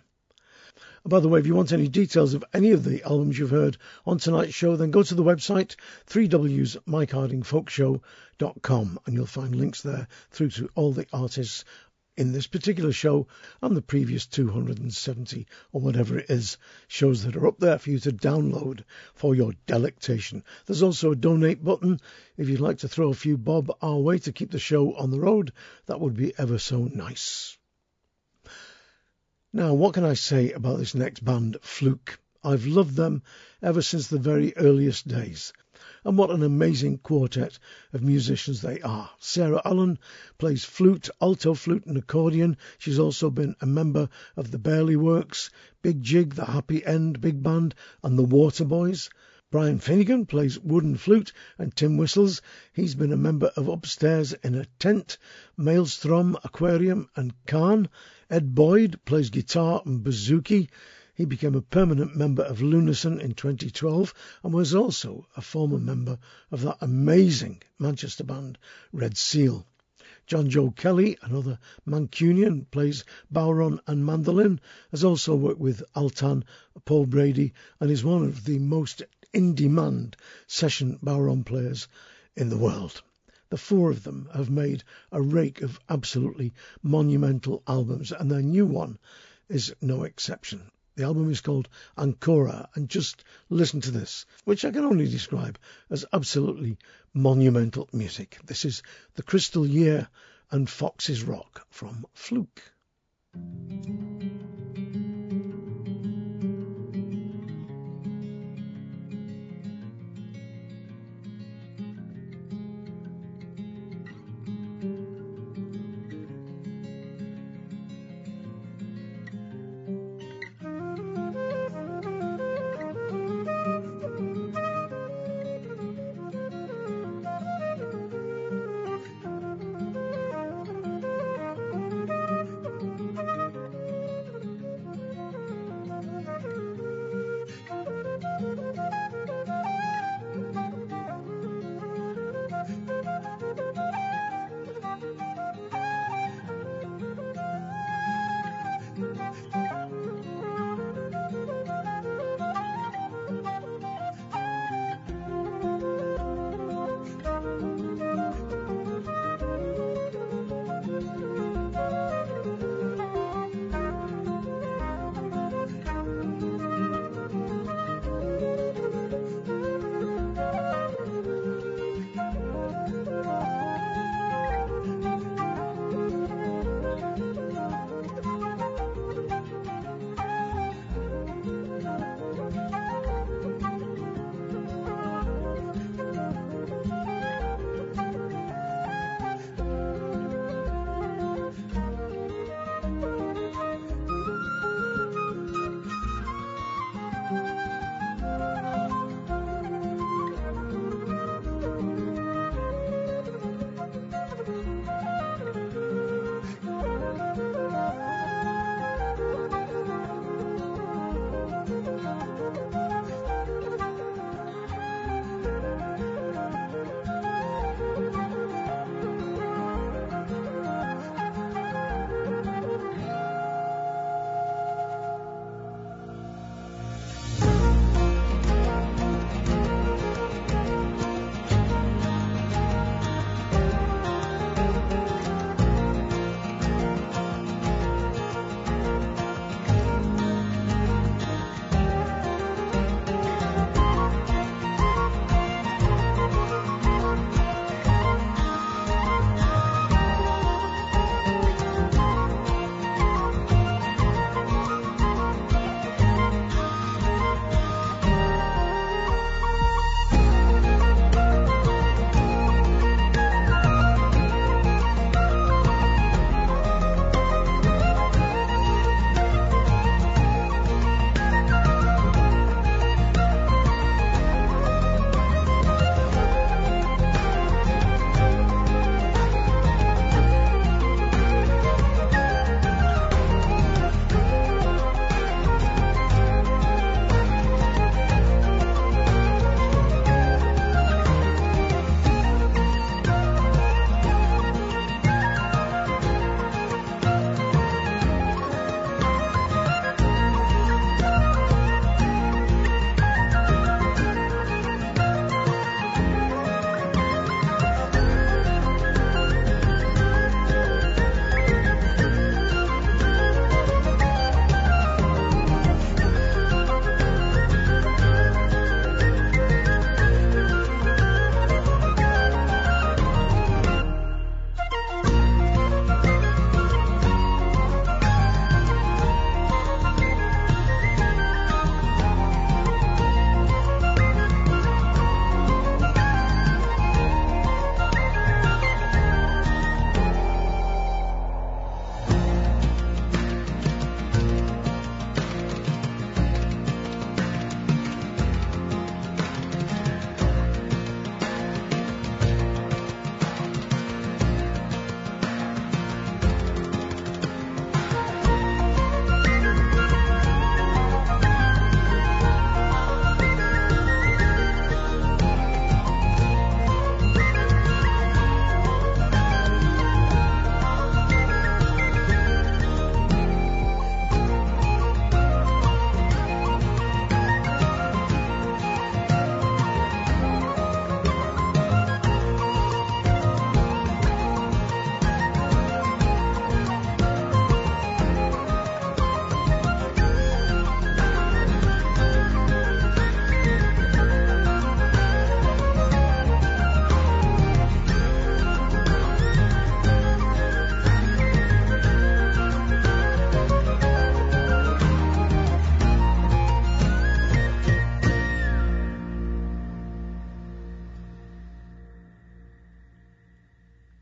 And by the way, if you want any details of any of the albums you've heard on tonight's show, then go to the website three w s mike harding folk show dot com and you'll find links there through to all the artists in this particular show and the previous two hundred seventy or whatever it is shows that are up there for you to download for your delectation. There's also a donate button if you'd like to throw a few bob our way to keep the show on the road. That would be ever so nice. Now, what can I say about this next band, Fluke? I've loved them ever since the very earliest days. And what an amazing quartet of musicians they are. Sarah Allen plays flute, alto flute and accordion. She's also been a member of the Barley Works, Big Jig, the Happy End Big Band and the Waterboys. Brian Finnegan plays wooden flute and tin whistles. He's been a member of Upstairs in a Tent, Maelstrom, Aquarium and Khan. Ed Boyd plays guitar and bouzouki. He became a permanent member of Lunison in twenty twelve and was also a former member of that amazing Manchester band Red Seal. John Joe Kelly, another Mancunian, plays bowron and mandolin, has also worked with Altan, Paul Brady, and is one of the most in-demand session bowron players in the world. The four of them have made a rake of absolutely monumental albums, and their new one is no exception. The album is called Ancora, and just listen to this, which I can only describe as absolutely monumental music. This is The Crystal Year and Fox's Rock from Fluke.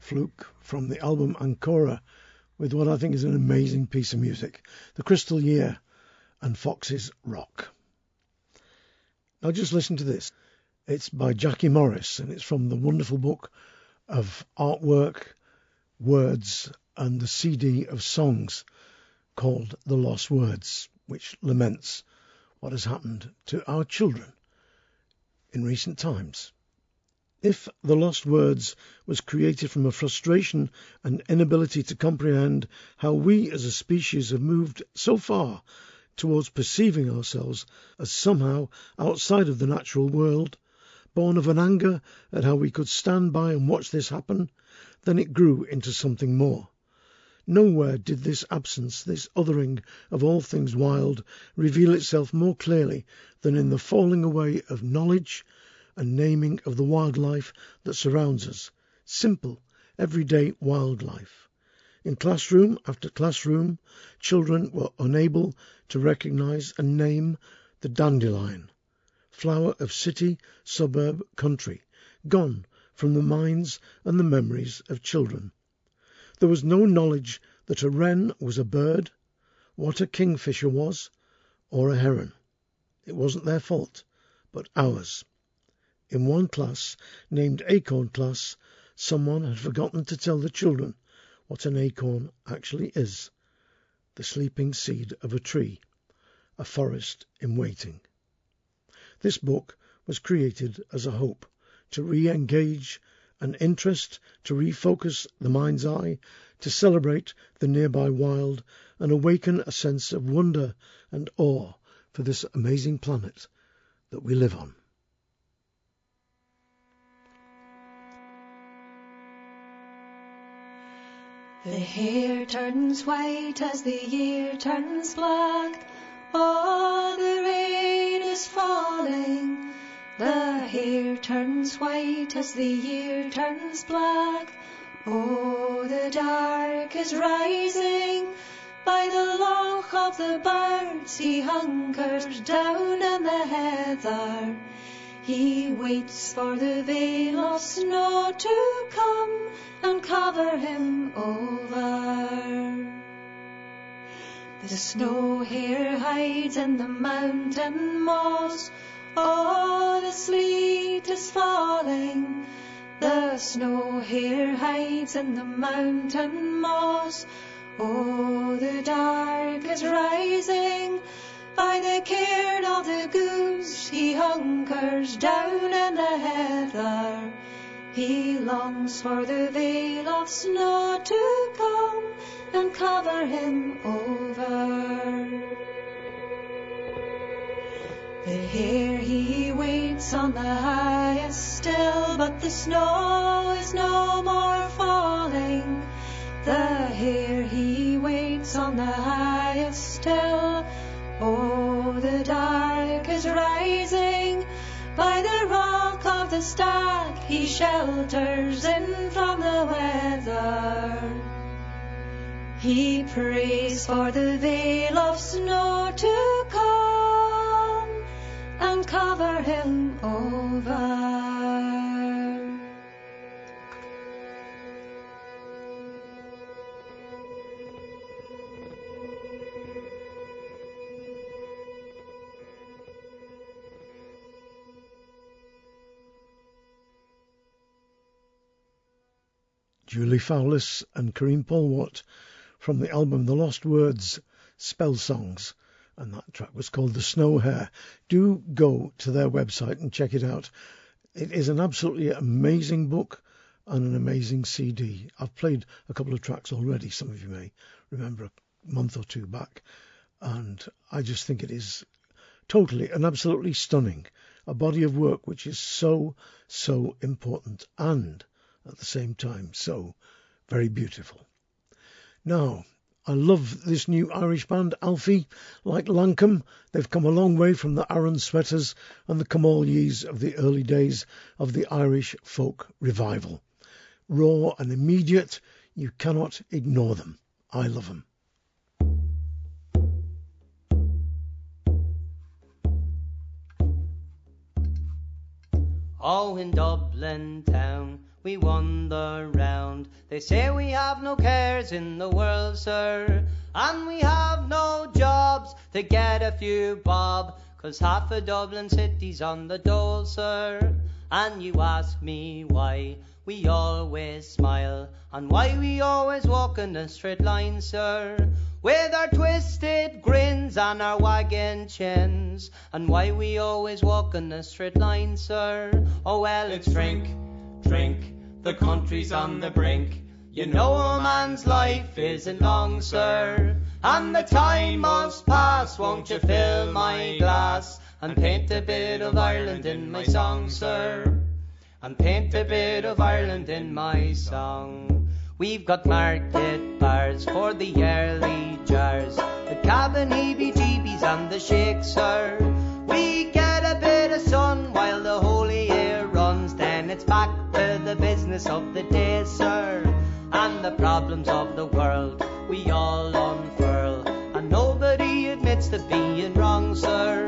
Fluke from the album Ancora with what I think is an amazing piece of music, The Crystal Year and Fox's Rock. Now just listen to this. It's by Jackie Morris and it's from the wonderful book of artwork, words and the C D of songs called The Lost Words, which laments what has happened to our children in recent times. If The Lost Words was created from a frustration and inability to comprehend how we as a species have moved so far towards perceiving ourselves as somehow outside of the natural world, born of an anger at how we could stand by and watch this happen, then it grew into something more. Nowhere did this absence, this othering of all things wild, reveal itself more clearly than in the falling away of knowledge and naming of the wildlife that surrounds us, simple, everyday wildlife. In classroom after classroom, children were unable to recognize and name the dandelion, flower of city, suburb, country, gone from the minds and the memories of children. There was no knowledge that a wren was a bird, what a kingfisher was, or a heron. It wasn't their fault, but ours. In one class, named Acorn Class, someone had forgotten to tell the children what an acorn actually is, the sleeping seed of a tree, a forest in waiting. This book was created as a hope to re-engage an interest, to refocus the mind's eye, to celebrate the nearby wild and awaken a sense of wonder and awe for this amazing planet that we live on. The hair turns white as the year turns black. Oh, the rain is falling. The hair turns white as the year turns black. Oh, the dark is rising. By the loch of the birds he hunkers down in the heather. He waits for the veil of snow to come and cover him over. The snow hare hides in the mountain moss. Oh, the sleet is falling. The snow hare hides in the mountain moss. Oh, the dark is rising. By the cairn of the goose he hunkers down in the heather. He longs for the veil of snow to come and cover him over. The hare he waits on the highest still, but the snow is no more falling. The hare he waits on the highest still. Oh, the dark is rising. By the rock of the stag he shelters in from the weather. He prays for the veil of snow to come and cover him over. Julie Fowlis and Kareem Polwart from the album The Lost Words, Spell Songs, and that track was called The Snow Hare. Do go to their website and check it out. It is an absolutely amazing book and an amazing C D. I've played a couple of tracks already, some of you may remember a month or two back, and I just think it is totally and absolutely stunning, a body of work which is so, so important and at the same time so very beautiful. Now, I love this new Irish band, Alfie, like Lankum. They've come a long way from the Aaron Sweaters and the Kamal Yees of the early days of the Irish folk revival. Raw and immediate, you cannot ignore them. I love them. Oh, in Dublin town we wander round. They say we have no cares in the world, sir, and we have no jobs to get a few bob, 'cause half of Dublin city's on the dole, sir. And you ask me why we always smile, and why we always walk in a straight line, sir, with our twisted grins and our wagging chins, and why we always walk in a straight line, sir. Oh well, it's drink, drink, the country's on the brink. You know a man's life isn't long, sir, and the time must pass. Won't you fill my glass and paint a bit of Ireland in my song, sir, and paint a bit of Ireland in my song. We've got market bars for the early jars, the cabin heebie-jeebies and the shakes, sir. We get a bit of sun while the holy air runs, then it's back to the business of the day, sir, and the problems of the world we all unfurl, and nobody admits to being wrong, sir.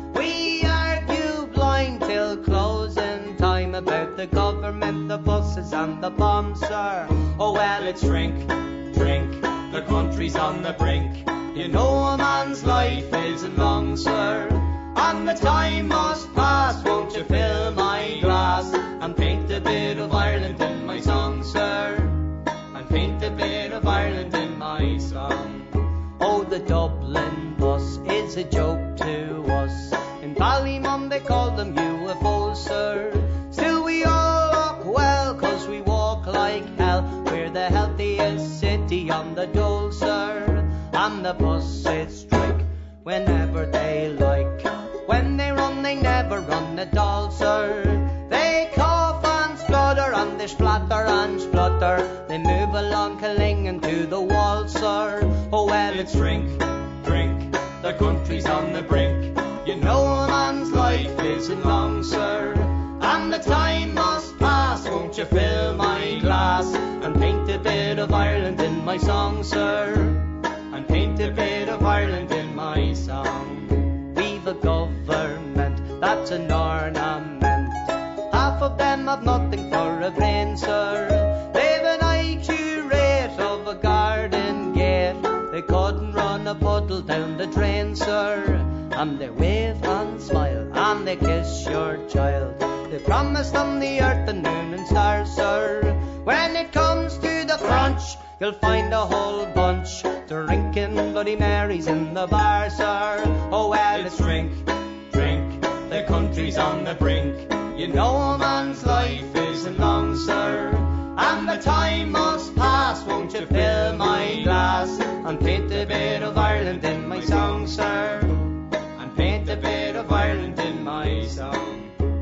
We argue blind till closing time about the government, the buses and the bombs, sir. Oh well, it's drink, drink, the country's on the brink. You know a man's life isn't long, sir, and the time must pass. Won't you fill my glass and paint a bit of Ireland in my song, sir, and paint a bit of Ireland in my song. Oh, the Dublin bus is a joke to us. In Ballymum they call them U F Os, sir. Still we all walk well, 'cause we walk like hell. We're the healthiest city on the dole, sir, and the buses strike whenever they like. When they run, they never run at all, sir. They cough and splutter and they splatter and splutter. They move along clinging to the wall, sir. Oh well, it's drink, drink, the country's on the brink. You know a man's life isn't long, sir, and the time must pass. Won't you fill my glass and paint a bit of Ireland in my song, sir, and paint a bit of Ireland in my song. We've a government that's an ornament. Half of them have nothing for a brain, sir. They've an I Q rate of a garden gate. They couldn't run a puddle down the drain, sir. And they wave and smile and they kiss your child. They promise them the earth and moon and stars, sir. When it comes to the crunch, you'll find a whole bunch drinking Bloody Marys in the bar, sir. Oh well, it's drink, drink, the country's on the brink. You know a man's life isn't long, sir, and the time must pass. Won't you fill my glass and paint a bit of Ireland in my song, sir, and paint a bit of Ireland in my song.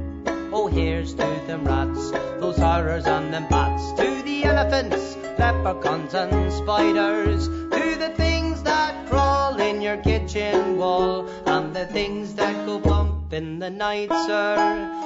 Oh, here's to them rats, those horrors and them bats, to the elephants, leprechauns and spiders, to the things that crawl in your kitchen wall, and the things that go bump in the night, sir.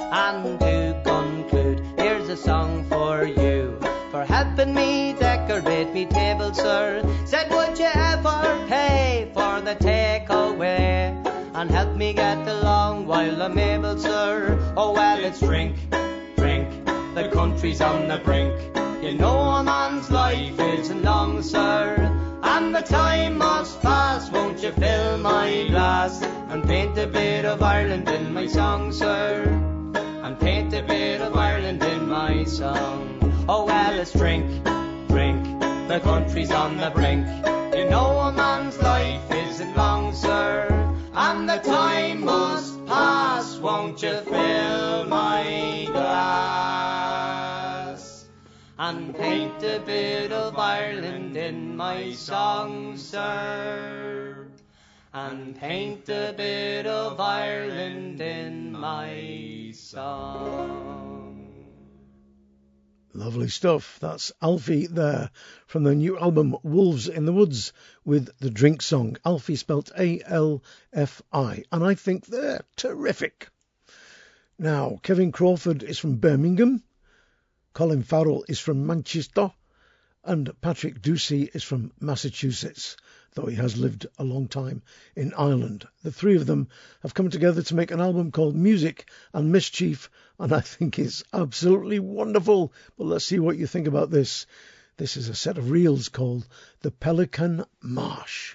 And to conclude, here's a song for you, for helping me decorate me table, sir. Said, would you ever pay for the takeaway and help me get along while I'm able, sir? Oh well, it's drink, drink, the country's on the brink. You know a man's life isn't long, sir, and the time must pass. Won't you fill my glass and paint a bit of Ireland in my song, sir, and paint a bit of Ireland in my song. Oh well, let's drink, drink, the country's on the brink. You know a man's life isn't long, sir, and the time must pass. Won't you fill my glass and paint a bit of Ireland in my song, sir, and paint a bit of Ireland in my song. Lovely stuff. That's Alfie there from the new album Wolves in the Woods with the Drink Song. Alfie spelt A L F I, and I think they're terrific. Now, Kevin Crawford is from Birmingham, Colin Farrell is from Manchester, and Patrick Ducey is from Massachusetts. though he has lived a long time in Ireland. The three of them have come together to make an album called Music and Mischief, and I think it's absolutely wonderful. But let's see what you think about this. This is a set of reels called The Pelican Marsh.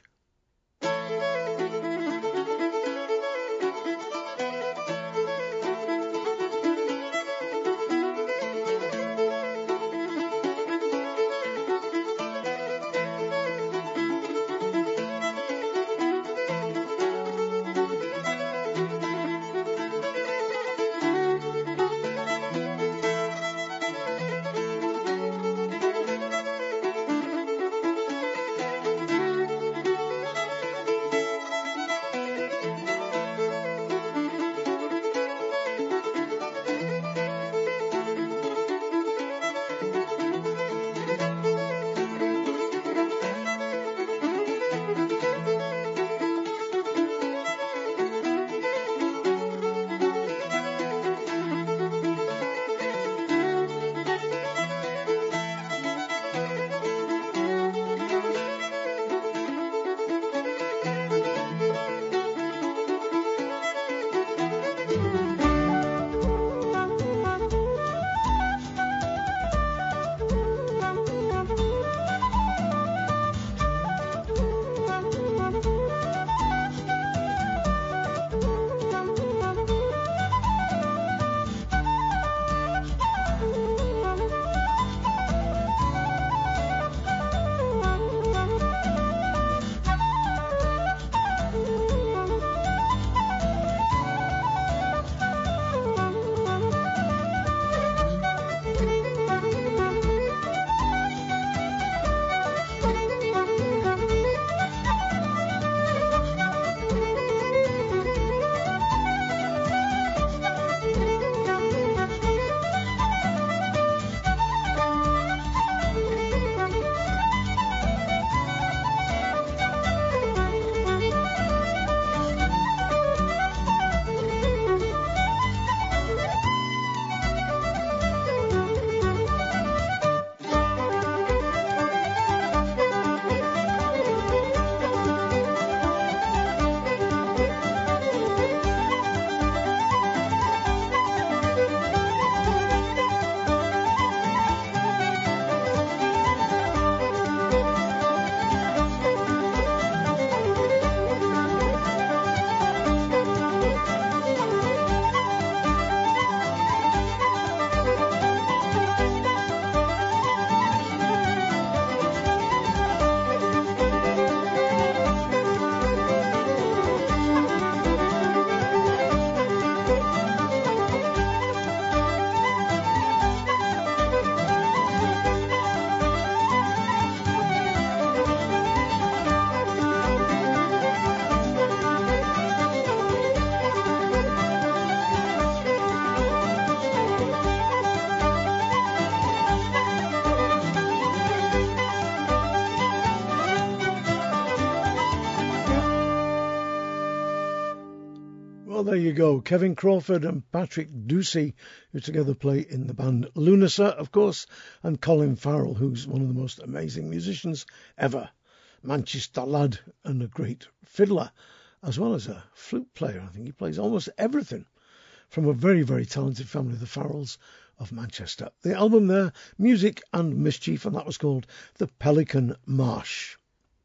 There you go, Kevin Crawford and Patrick Ducey, who together play in the band Lunasa, of course, and Colin Farrell, who's one of the most amazing musicians ever. Manchester lad and a great fiddler, as well as a flute player. I think he plays almost everything. From a very, very talented family, the Farrells of Manchester. The album there, Music and Mischief, and that was called The Pelican Marsh.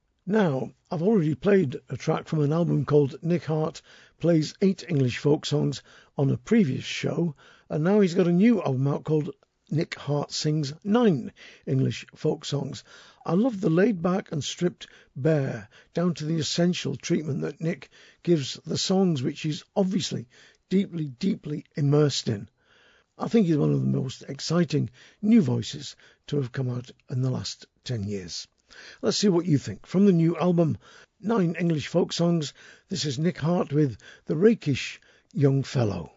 Now, I've already played a track from an album called Nick Hart Plays Eight English Folk Songs on a previous show, and now he's got a new album out called Nick Hart Sings Nine English Folk Songs. I love the laid-back and stripped bare, down to the essential treatment that Nick gives the songs, which he's obviously deeply, deeply immersed in. I think he's one of the most exciting new voices to have come out in the last ten years. Let's see what you think. From the new album, Nine English Folk Songs, this is Nick Hart with The Rakish Young Fellow.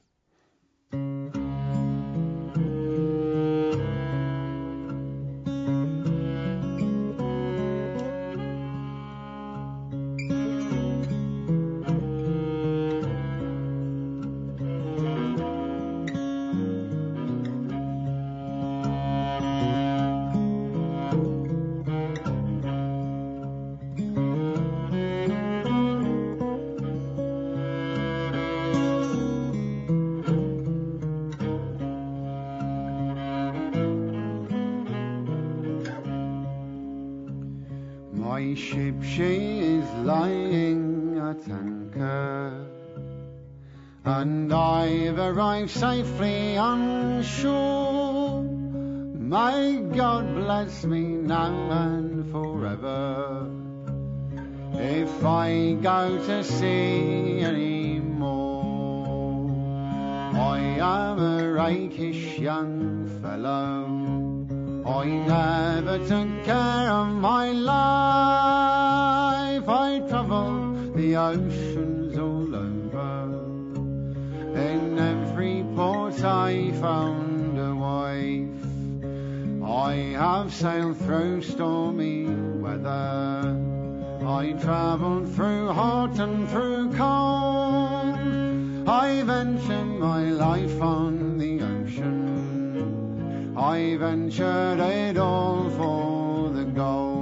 My ship, she is lying at anchor, and I've arrived safely on shore. May God bless me now and forever if I go to sea any more. I am a rakish young fellow, I never took care of my life. I travelled the oceans all over, in every port I found a wife. I have sailed through stormy weather, I travelled through hot and through cold. I ventured my life on the ocean, I ventured it all for the gold.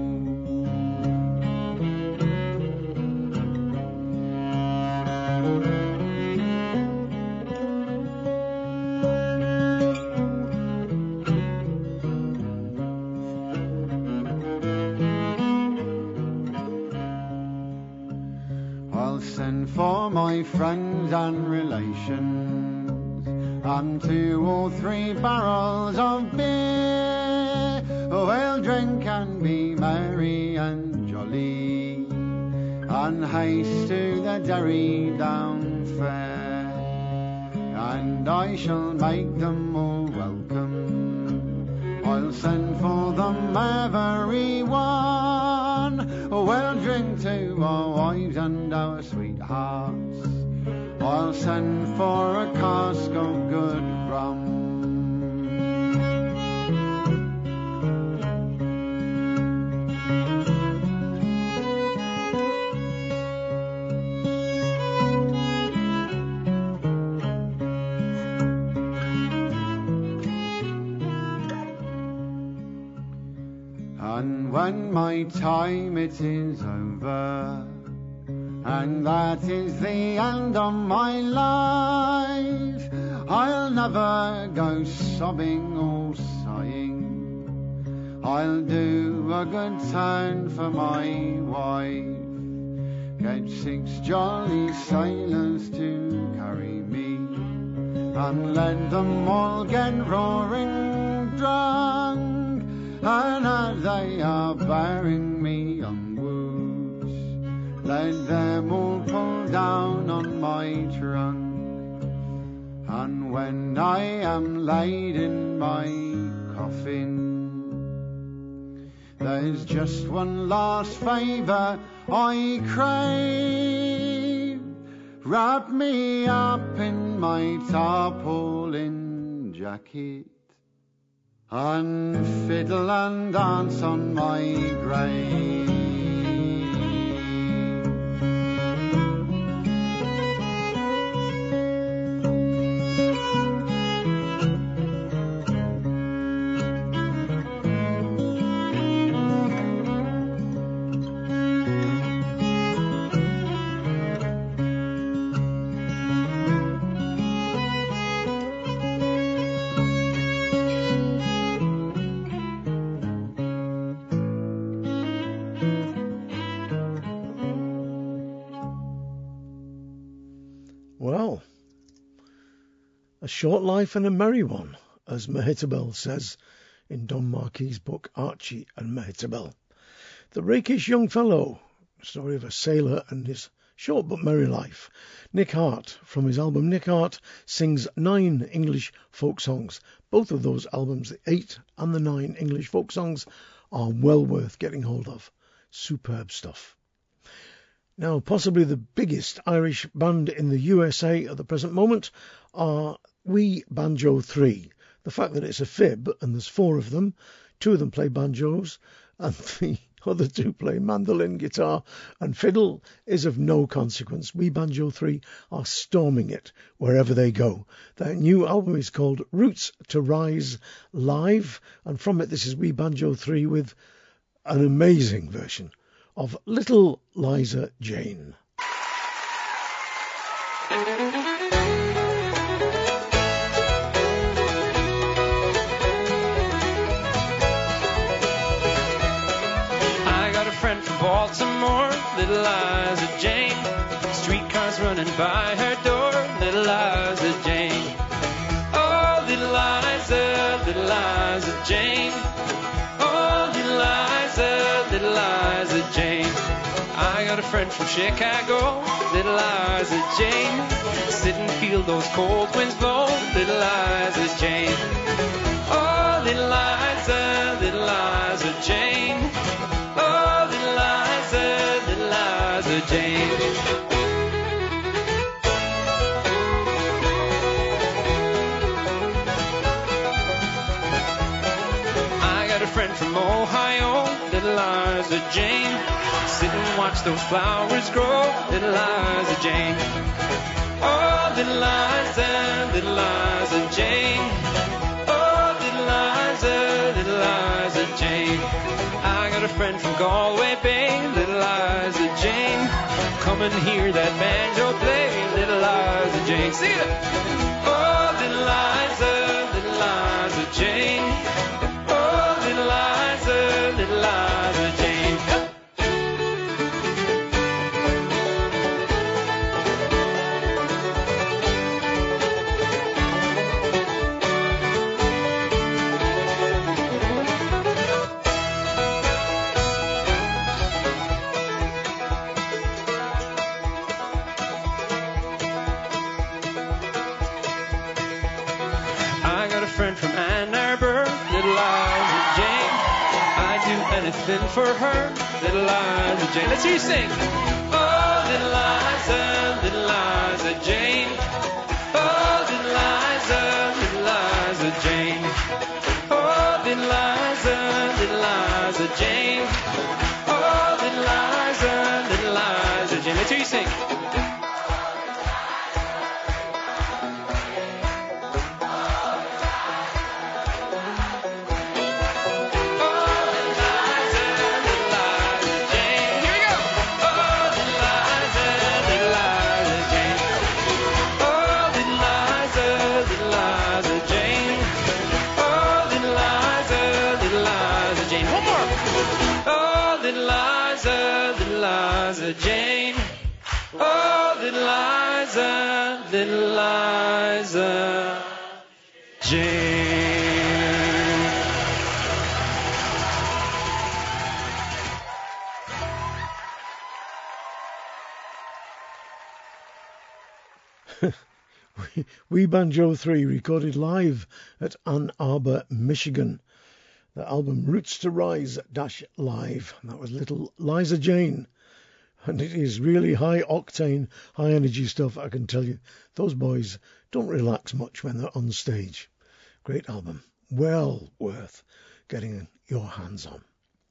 I'll send for my friends and relations, and two or three barrels of beer. We'll drink and be merry and jolly, and haste to the Derry down fair. And I shall make them all welcome, I'll send for them every one. We'll drink to our wives and our sweethearts, I'll send for a cask of good rum. And when my time it is over, and that is the end of my life, I'll never go sobbing or sighing, I'll do a good turn for my wife, get six jolly sailors to carry me, and let them all get roaring drunk, and as they are bearing me onwards, let them all pull down on my trunk. And when I am laid in my coffin, there's just one last favour I crave. Wrap me up in my tarpaulin jacket, and fiddle and dance on my grave. Well, a short life and a merry one, as Mehetabel says in Don Marquis' book Archie and Mehetabel. The Rakish Young Fellow, story of a sailor and his short but merry life. Nick Hart, from his album Nick Hart, sings nine English folk songs. Both of those albums, the eight and the nine English folk songs, are well worth getting hold of. Superb stuff. Now, possibly the biggest Irish band in the U S A at the present moment are We Banjo Three. The fact that it's a fib and there's four of them, two of them play banjos and the other two play mandolin, guitar and fiddle, is of no consequence. We Banjo Three are storming it wherever they go. Their new album is called Roots to Rise Live, and from it this is We Banjo Three with an amazing version of Little Liza Jane. I got a friend Baltimore, little Liza Jane. Streetcars running by her door, little Liza Jane. Oh, little Liza, little Liza Jane. Oh, little Liza, little Liza Jane. I got a friend from Chicago, little Liza Jane. Sit and feel those cold winds blow, little Liza Jane. Oh, little Liza, little Liza Jane. Oh, little Liza, little Liza Jane. I got a friend from Ohio, little Liza Jane. Sit and watch those flowers grow, little Liza Jane. Oh, little Liza, little Liza Jane. Oh, little Liza, little Liza Jane. I got a friend from Galway Bay, little Liza Jane. Come and hear that banjo play, little Liza Jane. Sing it! Oh, little Liza, little Liza Jane. Oh, little Liza, little Liza Jane. Friend from Ann Arbor, little Liza Jane. I'd do anything for her, little Liza Jane. Let's hear you sing. Oh, little Liza, little Liza Jane. Oh, little Liza, little Liza Jane. Oh, little Liza, little Liza Jane. Oh, little Liza, little Liza Jane. Let's hear you sing. Jane, oh, little Liza, little Liza Jane. Wee Banjo three recorded live at Ann Arbor, Michigan. The album Roots to Rise dash live. That was little Liza Jane. And it is really high octane, high energy stuff, I can tell you. Those boys don't relax much when they're on stage. Great album. Well worth getting your hands on.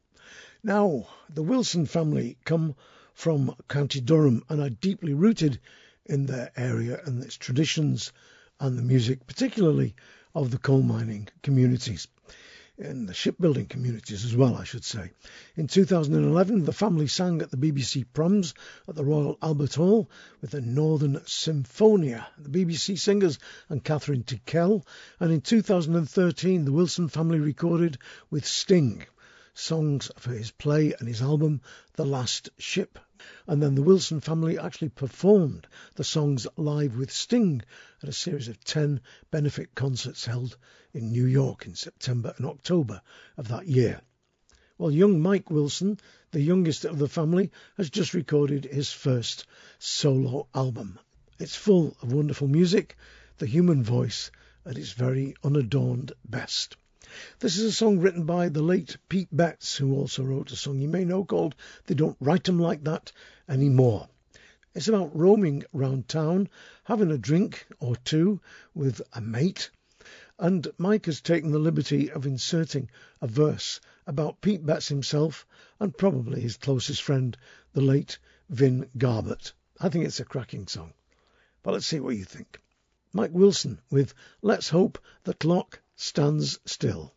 Now, the Wilson family come from County Durham and are deeply rooted in their area and its traditions and the music, particularly of the coal mining communities. In the shipbuilding communities as well, I should say. In two thousand eleven, the family sang at the B B C Proms at the Royal Albert Hall with the Northern Symphonia, the B B C singers and Catherine Tickell. And in two thousand thirteen, the Wilson family recorded with Sting songs for his play and his album, The Last Ship. And then the Wilson family actually performed the songs live with Sting at a series of ten benefit concerts held in New York in September and October of that year. Well, young Mike Wilson, the youngest of the family, has just recorded his first solo album. It's full of wonderful music, the human voice at its very unadorned best. This is a song written by the late Pete Betts, who also wrote a song you may know called They Don't Write 'Em Like That Anymore. It's about roaming round town, having a drink or two with a mate, and Mike has taken the liberty of inserting a verse about Pete Betts himself and probably his closest friend, the late Vin Garbett. I think it's a cracking song, but let's see what you think. Mike Wilson with Let's Hope the Clock Stands Still.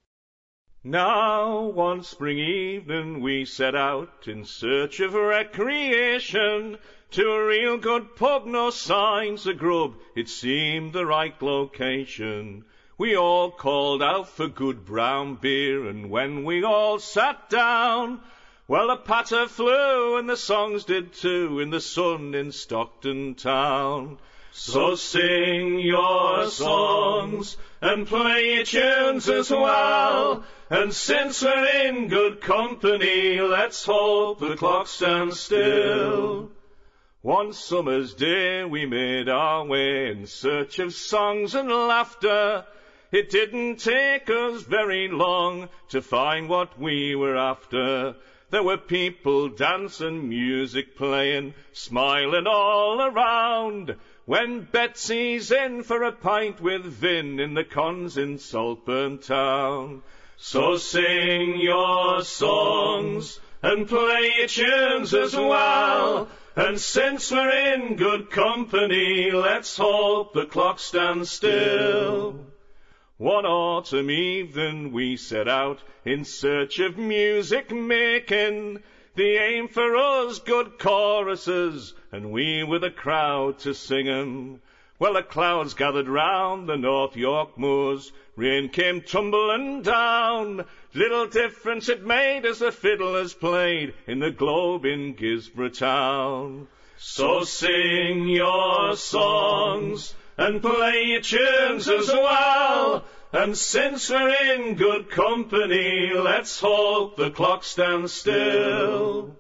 Now, one spring evening we set out in search of recreation to a real good pub, no signs of grub, it seemed the right location. We all called out for good brown beer, and when we all sat down, Well, the patter flew and the songs did too in the sun in Stockton town. So sing your songs and play your tunes as well. And since we're in good company, let's hope the clock stands still. One summer's day we made our way in search of songs and laughter. It didn't take us very long to find what we were after. There were people dancing, music playing, smiling all around. When Betsy's in for a pint with Vin in the cons in Saltburn town. So sing your songs and play your tunes as well. And since we're in good company, let's hope the clock stands still. One autumn evening we set out in search of music making. The aim for us, good choruses, and we were the crowd to sing 'em. Well, the clouds gathered round the North York moors, rain came tumbling down. Little difference it made as the fiddlers played in the Globe in Gisborough town. So sing your songs and play your tunes as well. And since we're in good company, let's hope the clock stands still.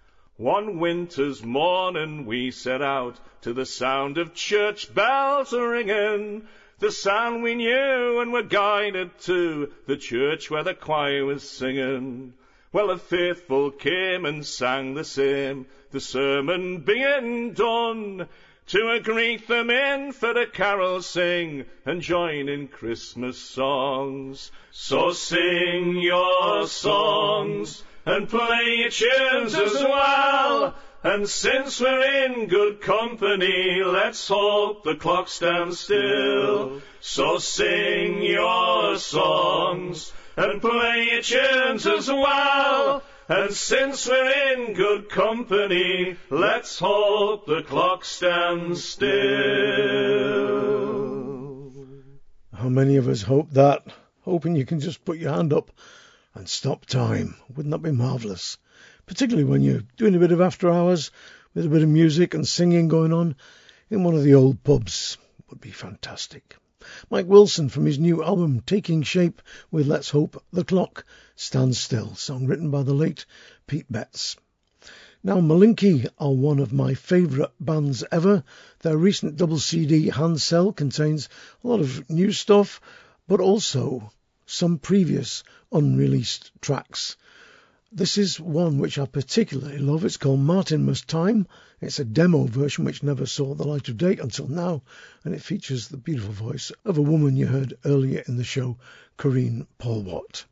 One winter's morning we set out to the sound of church bells ringing. The sound we knew and were guided to the church where the choir was singing. Well, the faithful came and sang the same, the sermon being done, to greet them in for the carol sing and join in Christmas songs. So sing your songs and play your tunes as well. And since we're in good company, let's hope the clock stands still. So sing your songs and play your tunes as well. And since we're in good company, let's hope the clock stands still. How many of us hope that? Hoping you can just put your hand up and stop time. Wouldn't that be marvellous? Particularly when you're doing a bit of after hours with a bit of music and singing going on in one of the old pubs. Would be fantastic. Mike Wilson from his new album Taking Shape with Let's Hope the Clock Stands Still, song written by the late Pete Betts. Now, Malinky are one of my favourite bands ever. Their recent double C D, Hand Cell, contains a lot of new stuff, but also some previous unreleased tracks. This is one which I particularly love. It's called Martinmas Time. It's a demo version which never saw the light of day until now, and it features the beautiful voice of a woman you heard earlier in the show, Corinne Polwatt.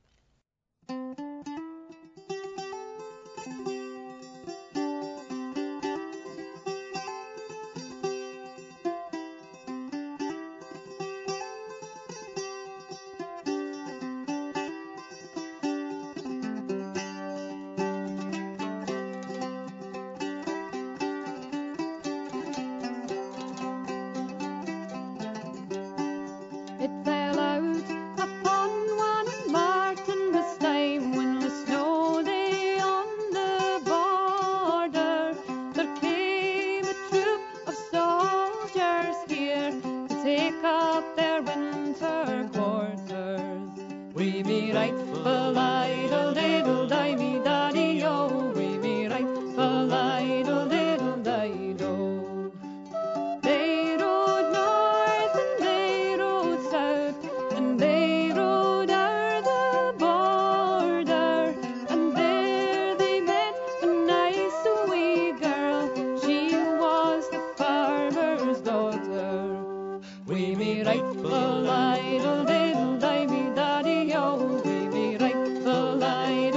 Rightful idle diddle, dimey daddy, oh, we be rightful idle.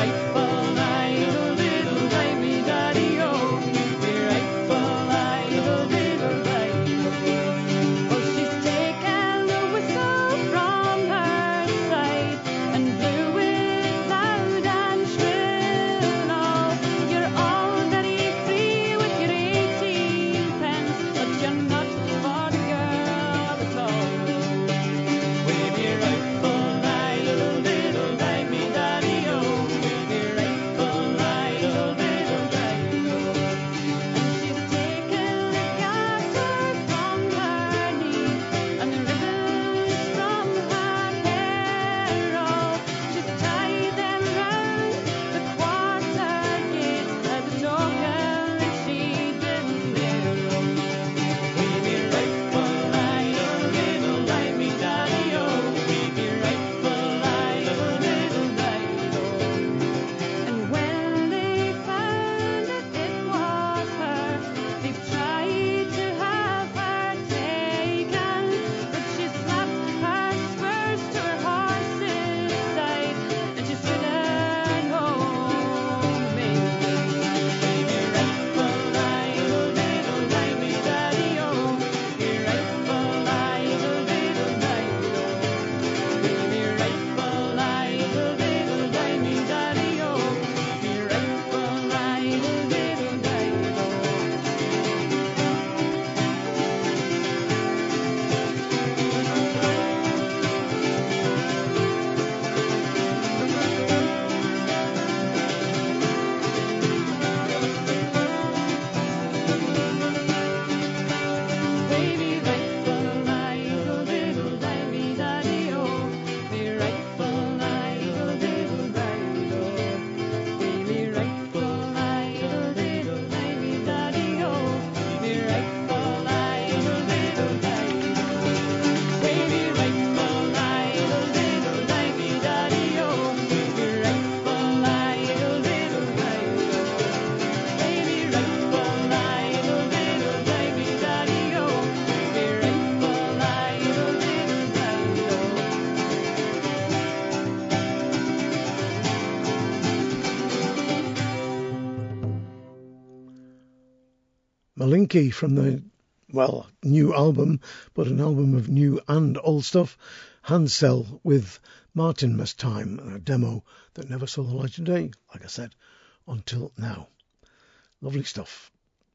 Malinky from the, well, new album, but an album of new and old stuff, Hansel with Martinmas Time, a demo that never saw the light of day, like I said, until now. Lovely stuff.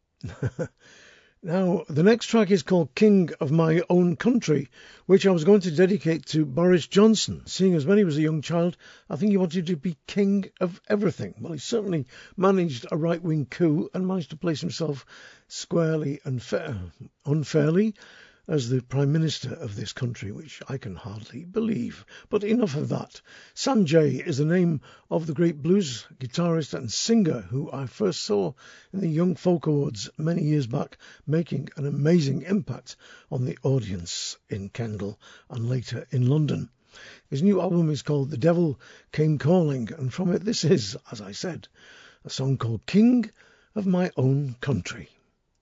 Now, the next track is called King of My Own Country, which I was going to dedicate to Boris Johnson, seeing as when he was a young child, I think he wanted to be king of everything. Well, he certainly managed a right-wing coup and managed to place himself squarely and fair, unfairly as the Prime Minister of this country, which I can hardly believe. But enough of that. Sanjay is the name of the great blues guitarist and singer who I first saw in the Young Folk Awards many years back, making an amazing impact on the audience in Kendal and later in London. His new album is called The Devil Came Calling, and from it this is, as I said, a song called King of My Own Country.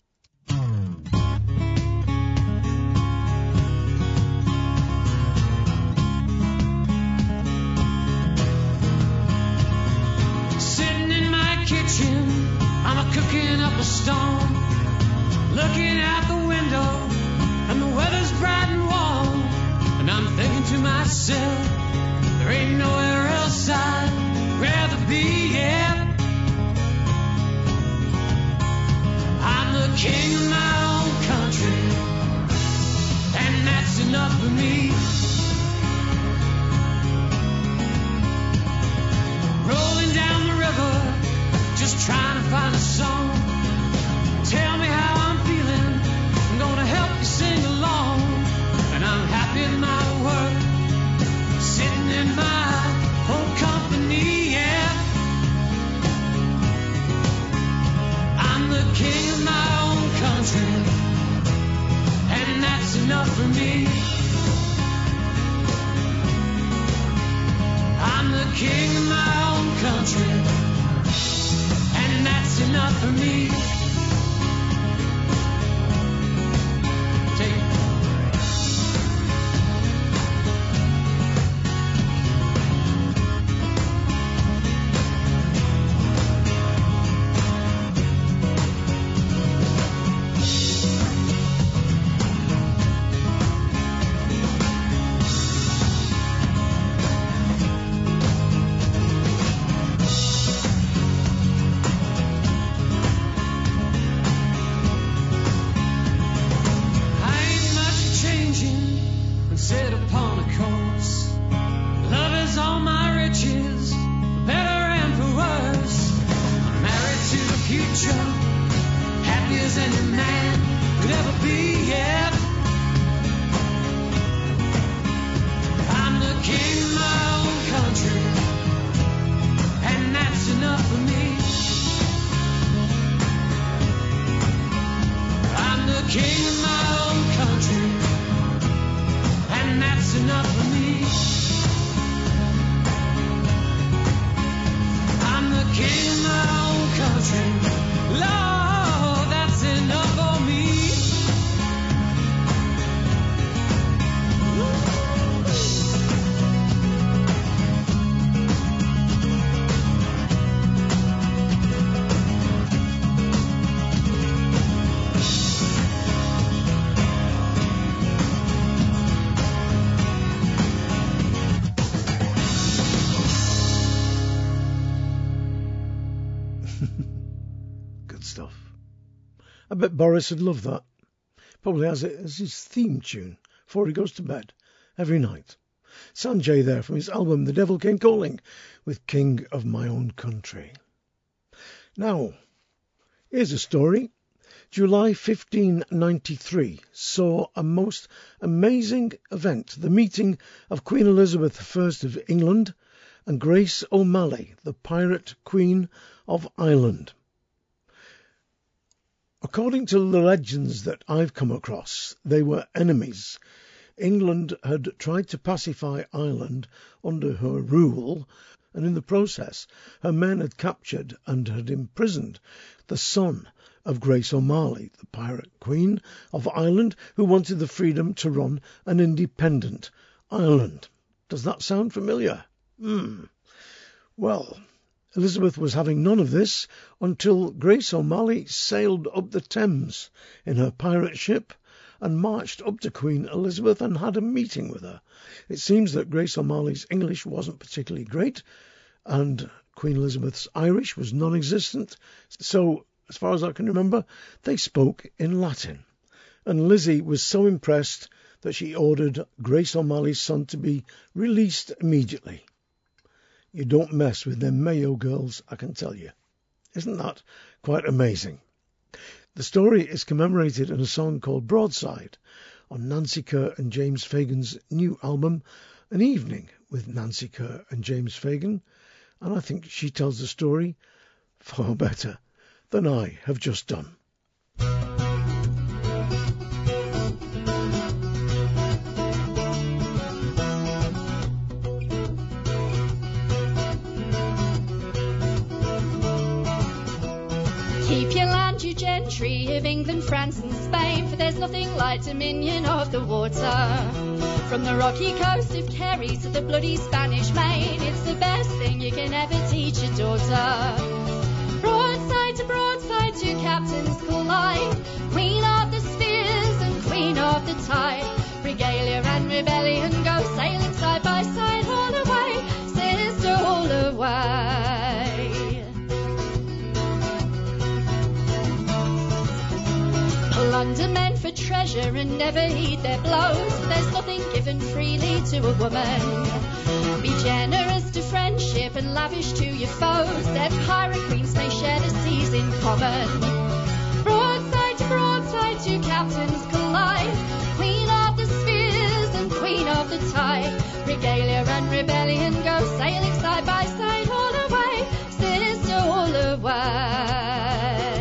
I'm a-cooking up a stone, looking out the window, and the weather's bright and warm, and I'm thinking to myself, there ain't nowhere else I'd rather be, yeah. I'm the king of my own country, and that's enough for me. Rolling down the river, just trying to find a song. Tell me how I'm feeling, I'm gonna help you sing along. And I'm happy in my work, sitting in my own company, yeah. I'm the king of my own country, and that's enough for me. I'm the king of my own country, and that's enough for me. Take it. future, happy as any man could ever be, yeah. I'm the king of my own country, and that's enough for me. I'm the king of my own country, and that's enough for me. I'm the king of my own country, Lord, that's enough for me. Good stuff. I bet Boris would love that. Probably has it as his theme tune before he goes to bed every night. Sanjay there from his album The Devil Came Calling with King of My Own Country. Now, here's a story. July fifteen ninety-three saw a most amazing event, the meeting of Queen Elizabeth the First of England and Grace O'Malley, the Pirate Queen of Ireland. According to the legends that I've come across, they were enemies. England had tried to pacify Ireland under her rule, and in the process her men had captured and had imprisoned the son of Grace O'Malley, the Pirate Queen of Ireland, who wanted the freedom to run an independent Ireland. Does that sound familiar? Hmm. Well, Elizabeth was having none of this until Grace O'Malley sailed up the Thames in her pirate ship and marched up to Queen Elizabeth and had a meeting with her. It seems that Grace O'Malley's English wasn't particularly great, and Queen Elizabeth's Irish was non-existent, so, as far as I can remember, they spoke in Latin. And Lizzie was so impressed that she ordered Grace O'Malley's son to be released immediately. You don't mess with them Mayo girls, I can tell you. Isn't that quite amazing? The story is commemorated in a song called Broadside on Nancy Kerr and James Fagan's new album, An Evening with Nancy Kerr and James Fagan, and I think she tells the story far better than I have just done. Keep your land, you gentry of England, France and Spain, for there's nothing like dominion of the water. From the rocky coast of Kerry to the bloody Spanish Main, it's the best thing you can ever teach your daughter. Broadside to broadside, two captains collide, Queen of the Spheres and Queen of the Tide. Regalia and rebellion go sailing side by side, all the way, sister, all the way. Plunder men for treasure and never heed their blows. There's nothing given freely to a woman. Be generous to friendship and lavish to your foes. Their pirate queens may share the seas in common. Broadside to broadside, two captains collide, Queen of the Spheres and Queen of the Tide. Regalia and rebellion go sailing side by side, all the way, sister, all the way.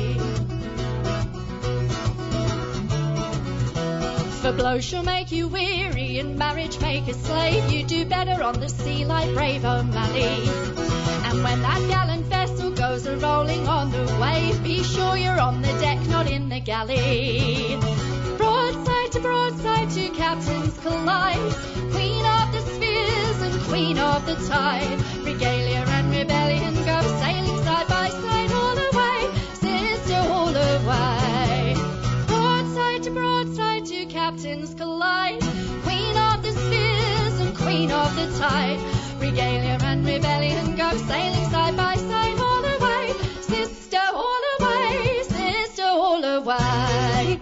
For blows shall make you weary and marriage make a slave. You do better on the sea like brave O'Malley. And when that gallant vessel goes a-rolling on the wave, be sure you're on the deck, not in the galley. Broadside to broadside, two captains collide, Queen of the Spheres and Queen of the Tide. Regalia and rebellion go sailing side by side, all the way, sister, all the way. Broadside to broadside, two captains collide, Queen of the Spheres and Queen of the Tide. Regalia and rebellion go sailing side by side, all the way, sister, all the way, sister, all the way.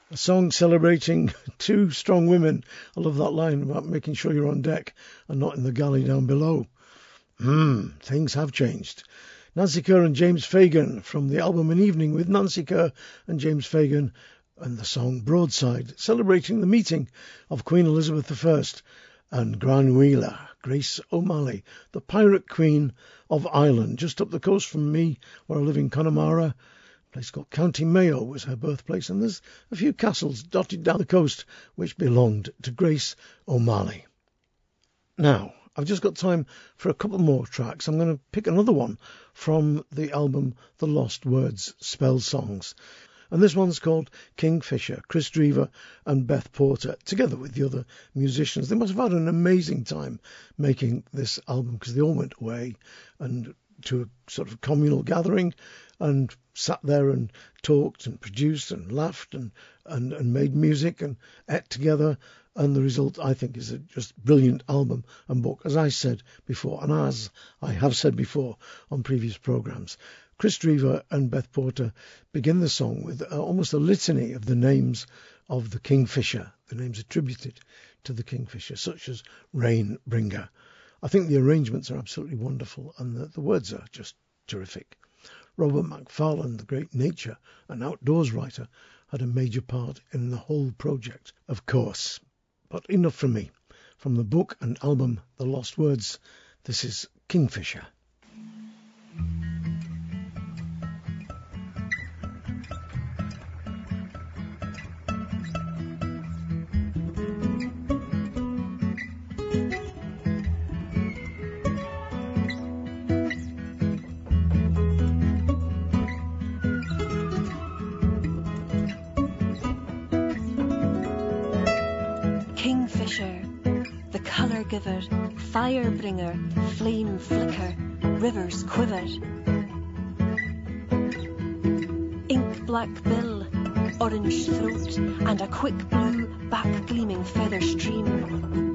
A song celebrating two strong women. I love that line about making sure you're on deck and not in the galley down below. Hmm, things have changed. Nancy Kerr and James Fagan from the album An Evening with Nancy Kerr and James Fagan, and the song Broadside, celebrating the meeting of Queen Elizabeth the First and Gran Wheeler, Grace O'Malley, the pirate queen of Ireland, just up the coast from me, where I live in Connemara. A place called County Mayo was her birthplace, and there's a few castles dotted down the coast which belonged to Grace O'Malley. Now, I've just got time for a couple more tracks. I'm going to pick another one from the album The Lost Words Spell Songs. And this one's called Kingfisher, Chris Drever and Beth Porter, together with the other musicians. They must have had an amazing time making this album, because they all went away and to a sort of communal gathering and sat there and talked and produced and laughed and, and, and made music and ate together. And the result, I think, is a just brilliant album and book, as I said before, and as I have said before on previous programmes. Chris Drever and Beth Porter begin the song with uh, almost a litany of the names of the Kingfisher, the names attributed to the Kingfisher, such as Rainbringer. I think the arrangements are absolutely wonderful, and the, the words are just terrific. Robert Macfarlane, the great nature and outdoors writer, had a major part in the whole project, of course. But enough from me. From the book and album The Lost Words, this is Kingfisher. Kingfisher, the colour giver, fire bringer, flame flicker, rivers quiver. Ink black bill, orange throat, and a quick blue back gleaming feather stream.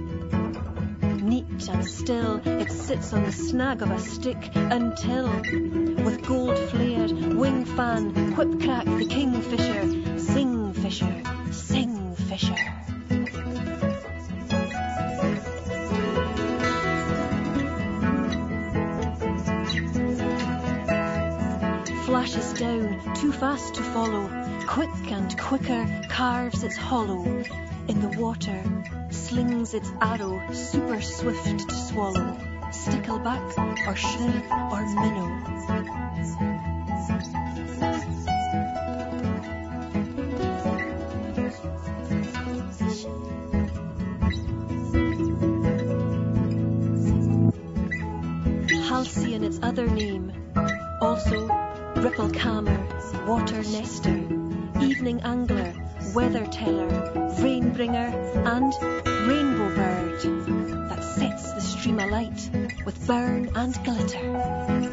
Neat and still, it sits on the snag of a stick until, with gold flared wing fan, whip crack the kingfisher, sing fisher, sing fisher. Flashes down, too fast to follow, quick and quicker carves its hollow. In the water, slings its arrow, super swift to swallow, stickleback or shrimp or minnow. Halcyon its other name, also ripple calmer, water nester, evening angler, weather teller, rainbringer, and rainbow bird that sets the stream alight with burn and glitter.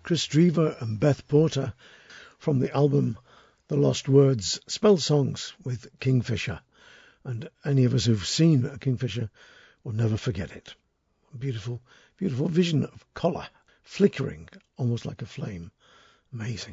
Chris Drever and Beth Porter from the album The Lost Words Spell Songs with Kingfisher. And any of us who've seen a kingfisher will never forget it. A beautiful, beautiful vision of colour, flickering almost like a flame. Amazing.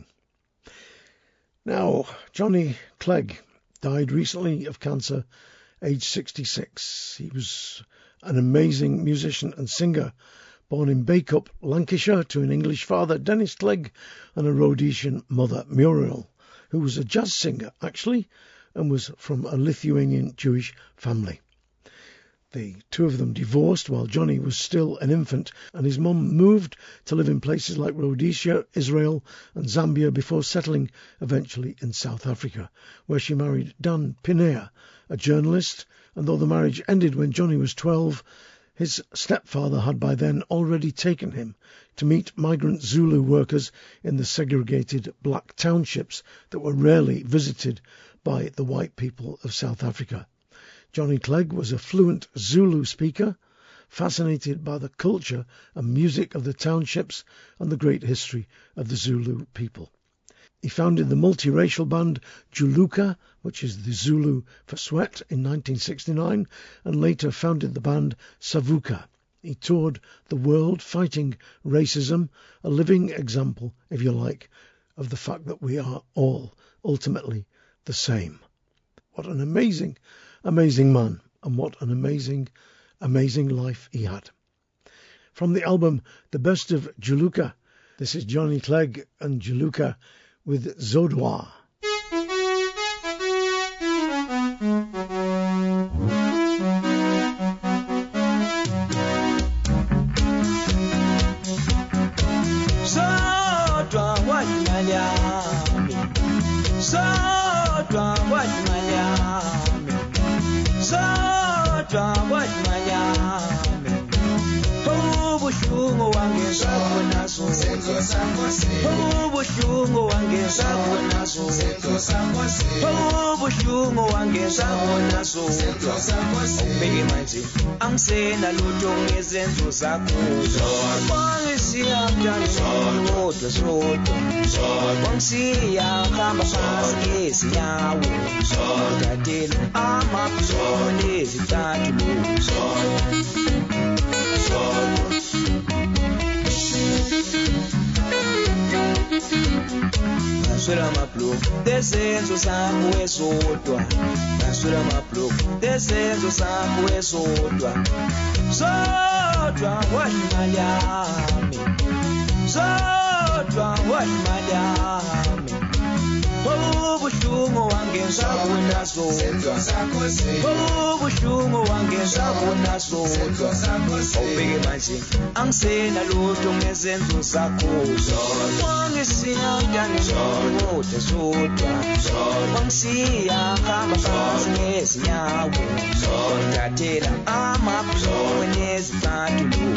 Now, Johnny Clegg died recently of cancer, aged sixty-six. He was an amazing musician and singer, born in Bacup, Lancashire, to an English father, Dennis Clegg, and a Rhodesian mother, Muriel, who was a jazz singer, actually, and was from a Lithuanian Jewish family. The two of them divorced while Johnny was still an infant, and his mum moved to live in places like Rhodesia, Israel and Zambia before settling eventually in South Africa, where she married Dan Pinea, a journalist, and though the marriage ended when Johnny was twelve, his stepfather had by then already taken him to meet migrant Zulu workers in the segregated black townships that were rarely visited by the white people of South Africa. Johnny Clegg was a fluent Zulu speaker, fascinated by the culture and music of the townships and the great history of the Zulu people. He founded the multiracial band Juluka, which is the Zulu for sweat, in nineteen sixty-nine, and later founded the band Savuka. He toured the world fighting racism, a living example, if you like, of the fact that we are all ultimately the same. What an amazing, amazing man, and what an amazing, amazing life he had. From the album The Best of Juluka, this is Johnny Clegg and Juluka with Zodwa. Zodwa Guatemala, Zodwa Guatemala, Zodwa Guatemala. Ubushungu wange sakona so senzo sakwase ubushungu wange sakona so senzo sakwase ubushungu wange sakona so senzo sakwase ubeke manje angisena lutho ngezenzo zakho wangisiya mjani wodwa sodwa wangisiya hamba phansi ngezinyawo ngadela amabhoni ezithathu Nasura maplo, desenzo sakho esodwa. Nasura maplo, desenzo sakho esodwa. Sodwa wemali yami, sodwa wemali yami. Ubushungu wange sakona so senzo sakho se. Ubushungu wange sakona so senzo sakho se. Ubeke manje angisena lutho ngezenzo zakho. Wangisiya mjani wodwa sodwa. Wangisiya hamba phansi ngezinyawo. Ngatela amabhoni ezithathu.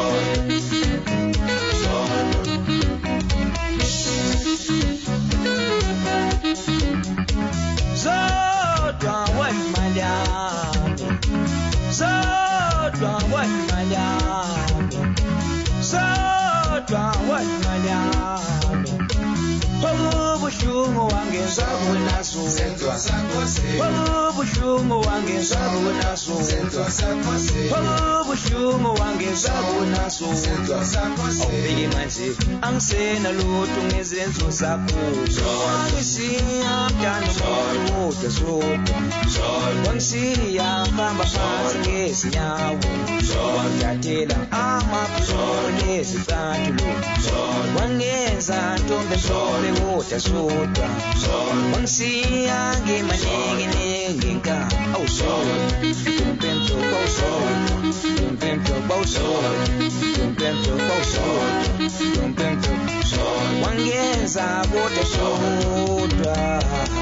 Zodwa wemali yami, Zodwa wemali yami, Zodwa wemali yami. Ubushungu wange sakona so senzo sakwase ubushungu wange sakona so senzo sakwase ubushungu wange sakona so senzo sakwase ubeke manje angisena lutho ngezenzo zakho wangisiya mjani wodwa sodwa wangisiya hamba phansi ngezinyawo ngatela amabhoni ezithathu wangenza ntombi mhlophe wodwa sodwa wangisiya ngemaningi ningi nka awusodwa umpemto kwawusodwa umpemto kwawusodwa umpemto kwawusodwa umpemto wangenza wodwa sodwa.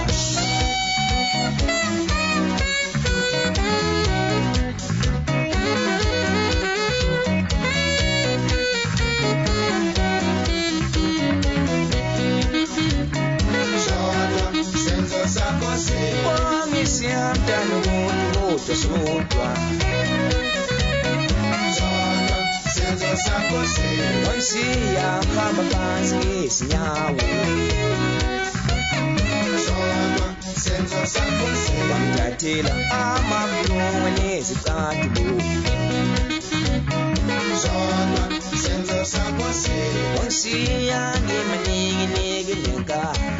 Wangisiya mjani wodwa sodwa. senzo sakho se wansiya khamba phansi isinyawo zodwa senzo sakho se wamthathela amabhulungwe nezicathulo zodwa senzo sakho se wansiya ngemaninginiki nenkani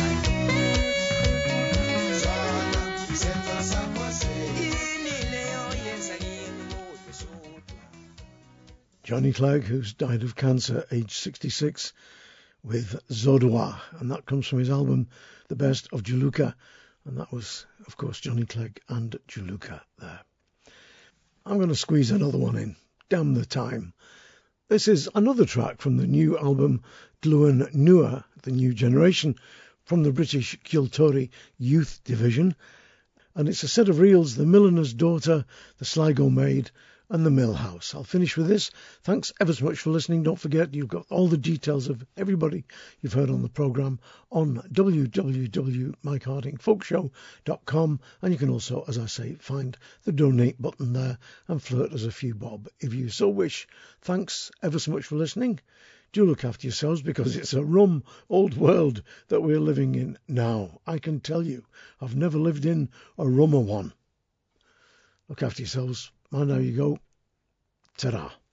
zodwa senzo sakho se yini leyo yenza ngingudwe sodwa. Johnny Clegg, who's died of cancer, aged sixty-six, with Zodwa, and that comes from his album The Best of Juluka, and that was, of course, Johnny Clegg and Juluka there. I'm going to squeeze another one in. Damn the Time. This is another track from the new album Gluan Nua, The New Generation, from the British Kiltori Youth Division, and it's a set of reels, The Milliner's Daughter, The Sligo Maid, and The Mill House. I'll finish with this. Thanks ever so much for listening. Don't forget, you've got all the details of everybody you've heard on the programme on w w w dot mike harding folk show dot com, and you can also, as I say, find the donate button there and flirt us a few bob if you so wish. Thanks ever so much for listening. Do look after yourselves, because it's a rum old world that we're living in now. I can tell you, I've never lived in a rummer one. Look after yourselves. Mind how you go. Ta-ra.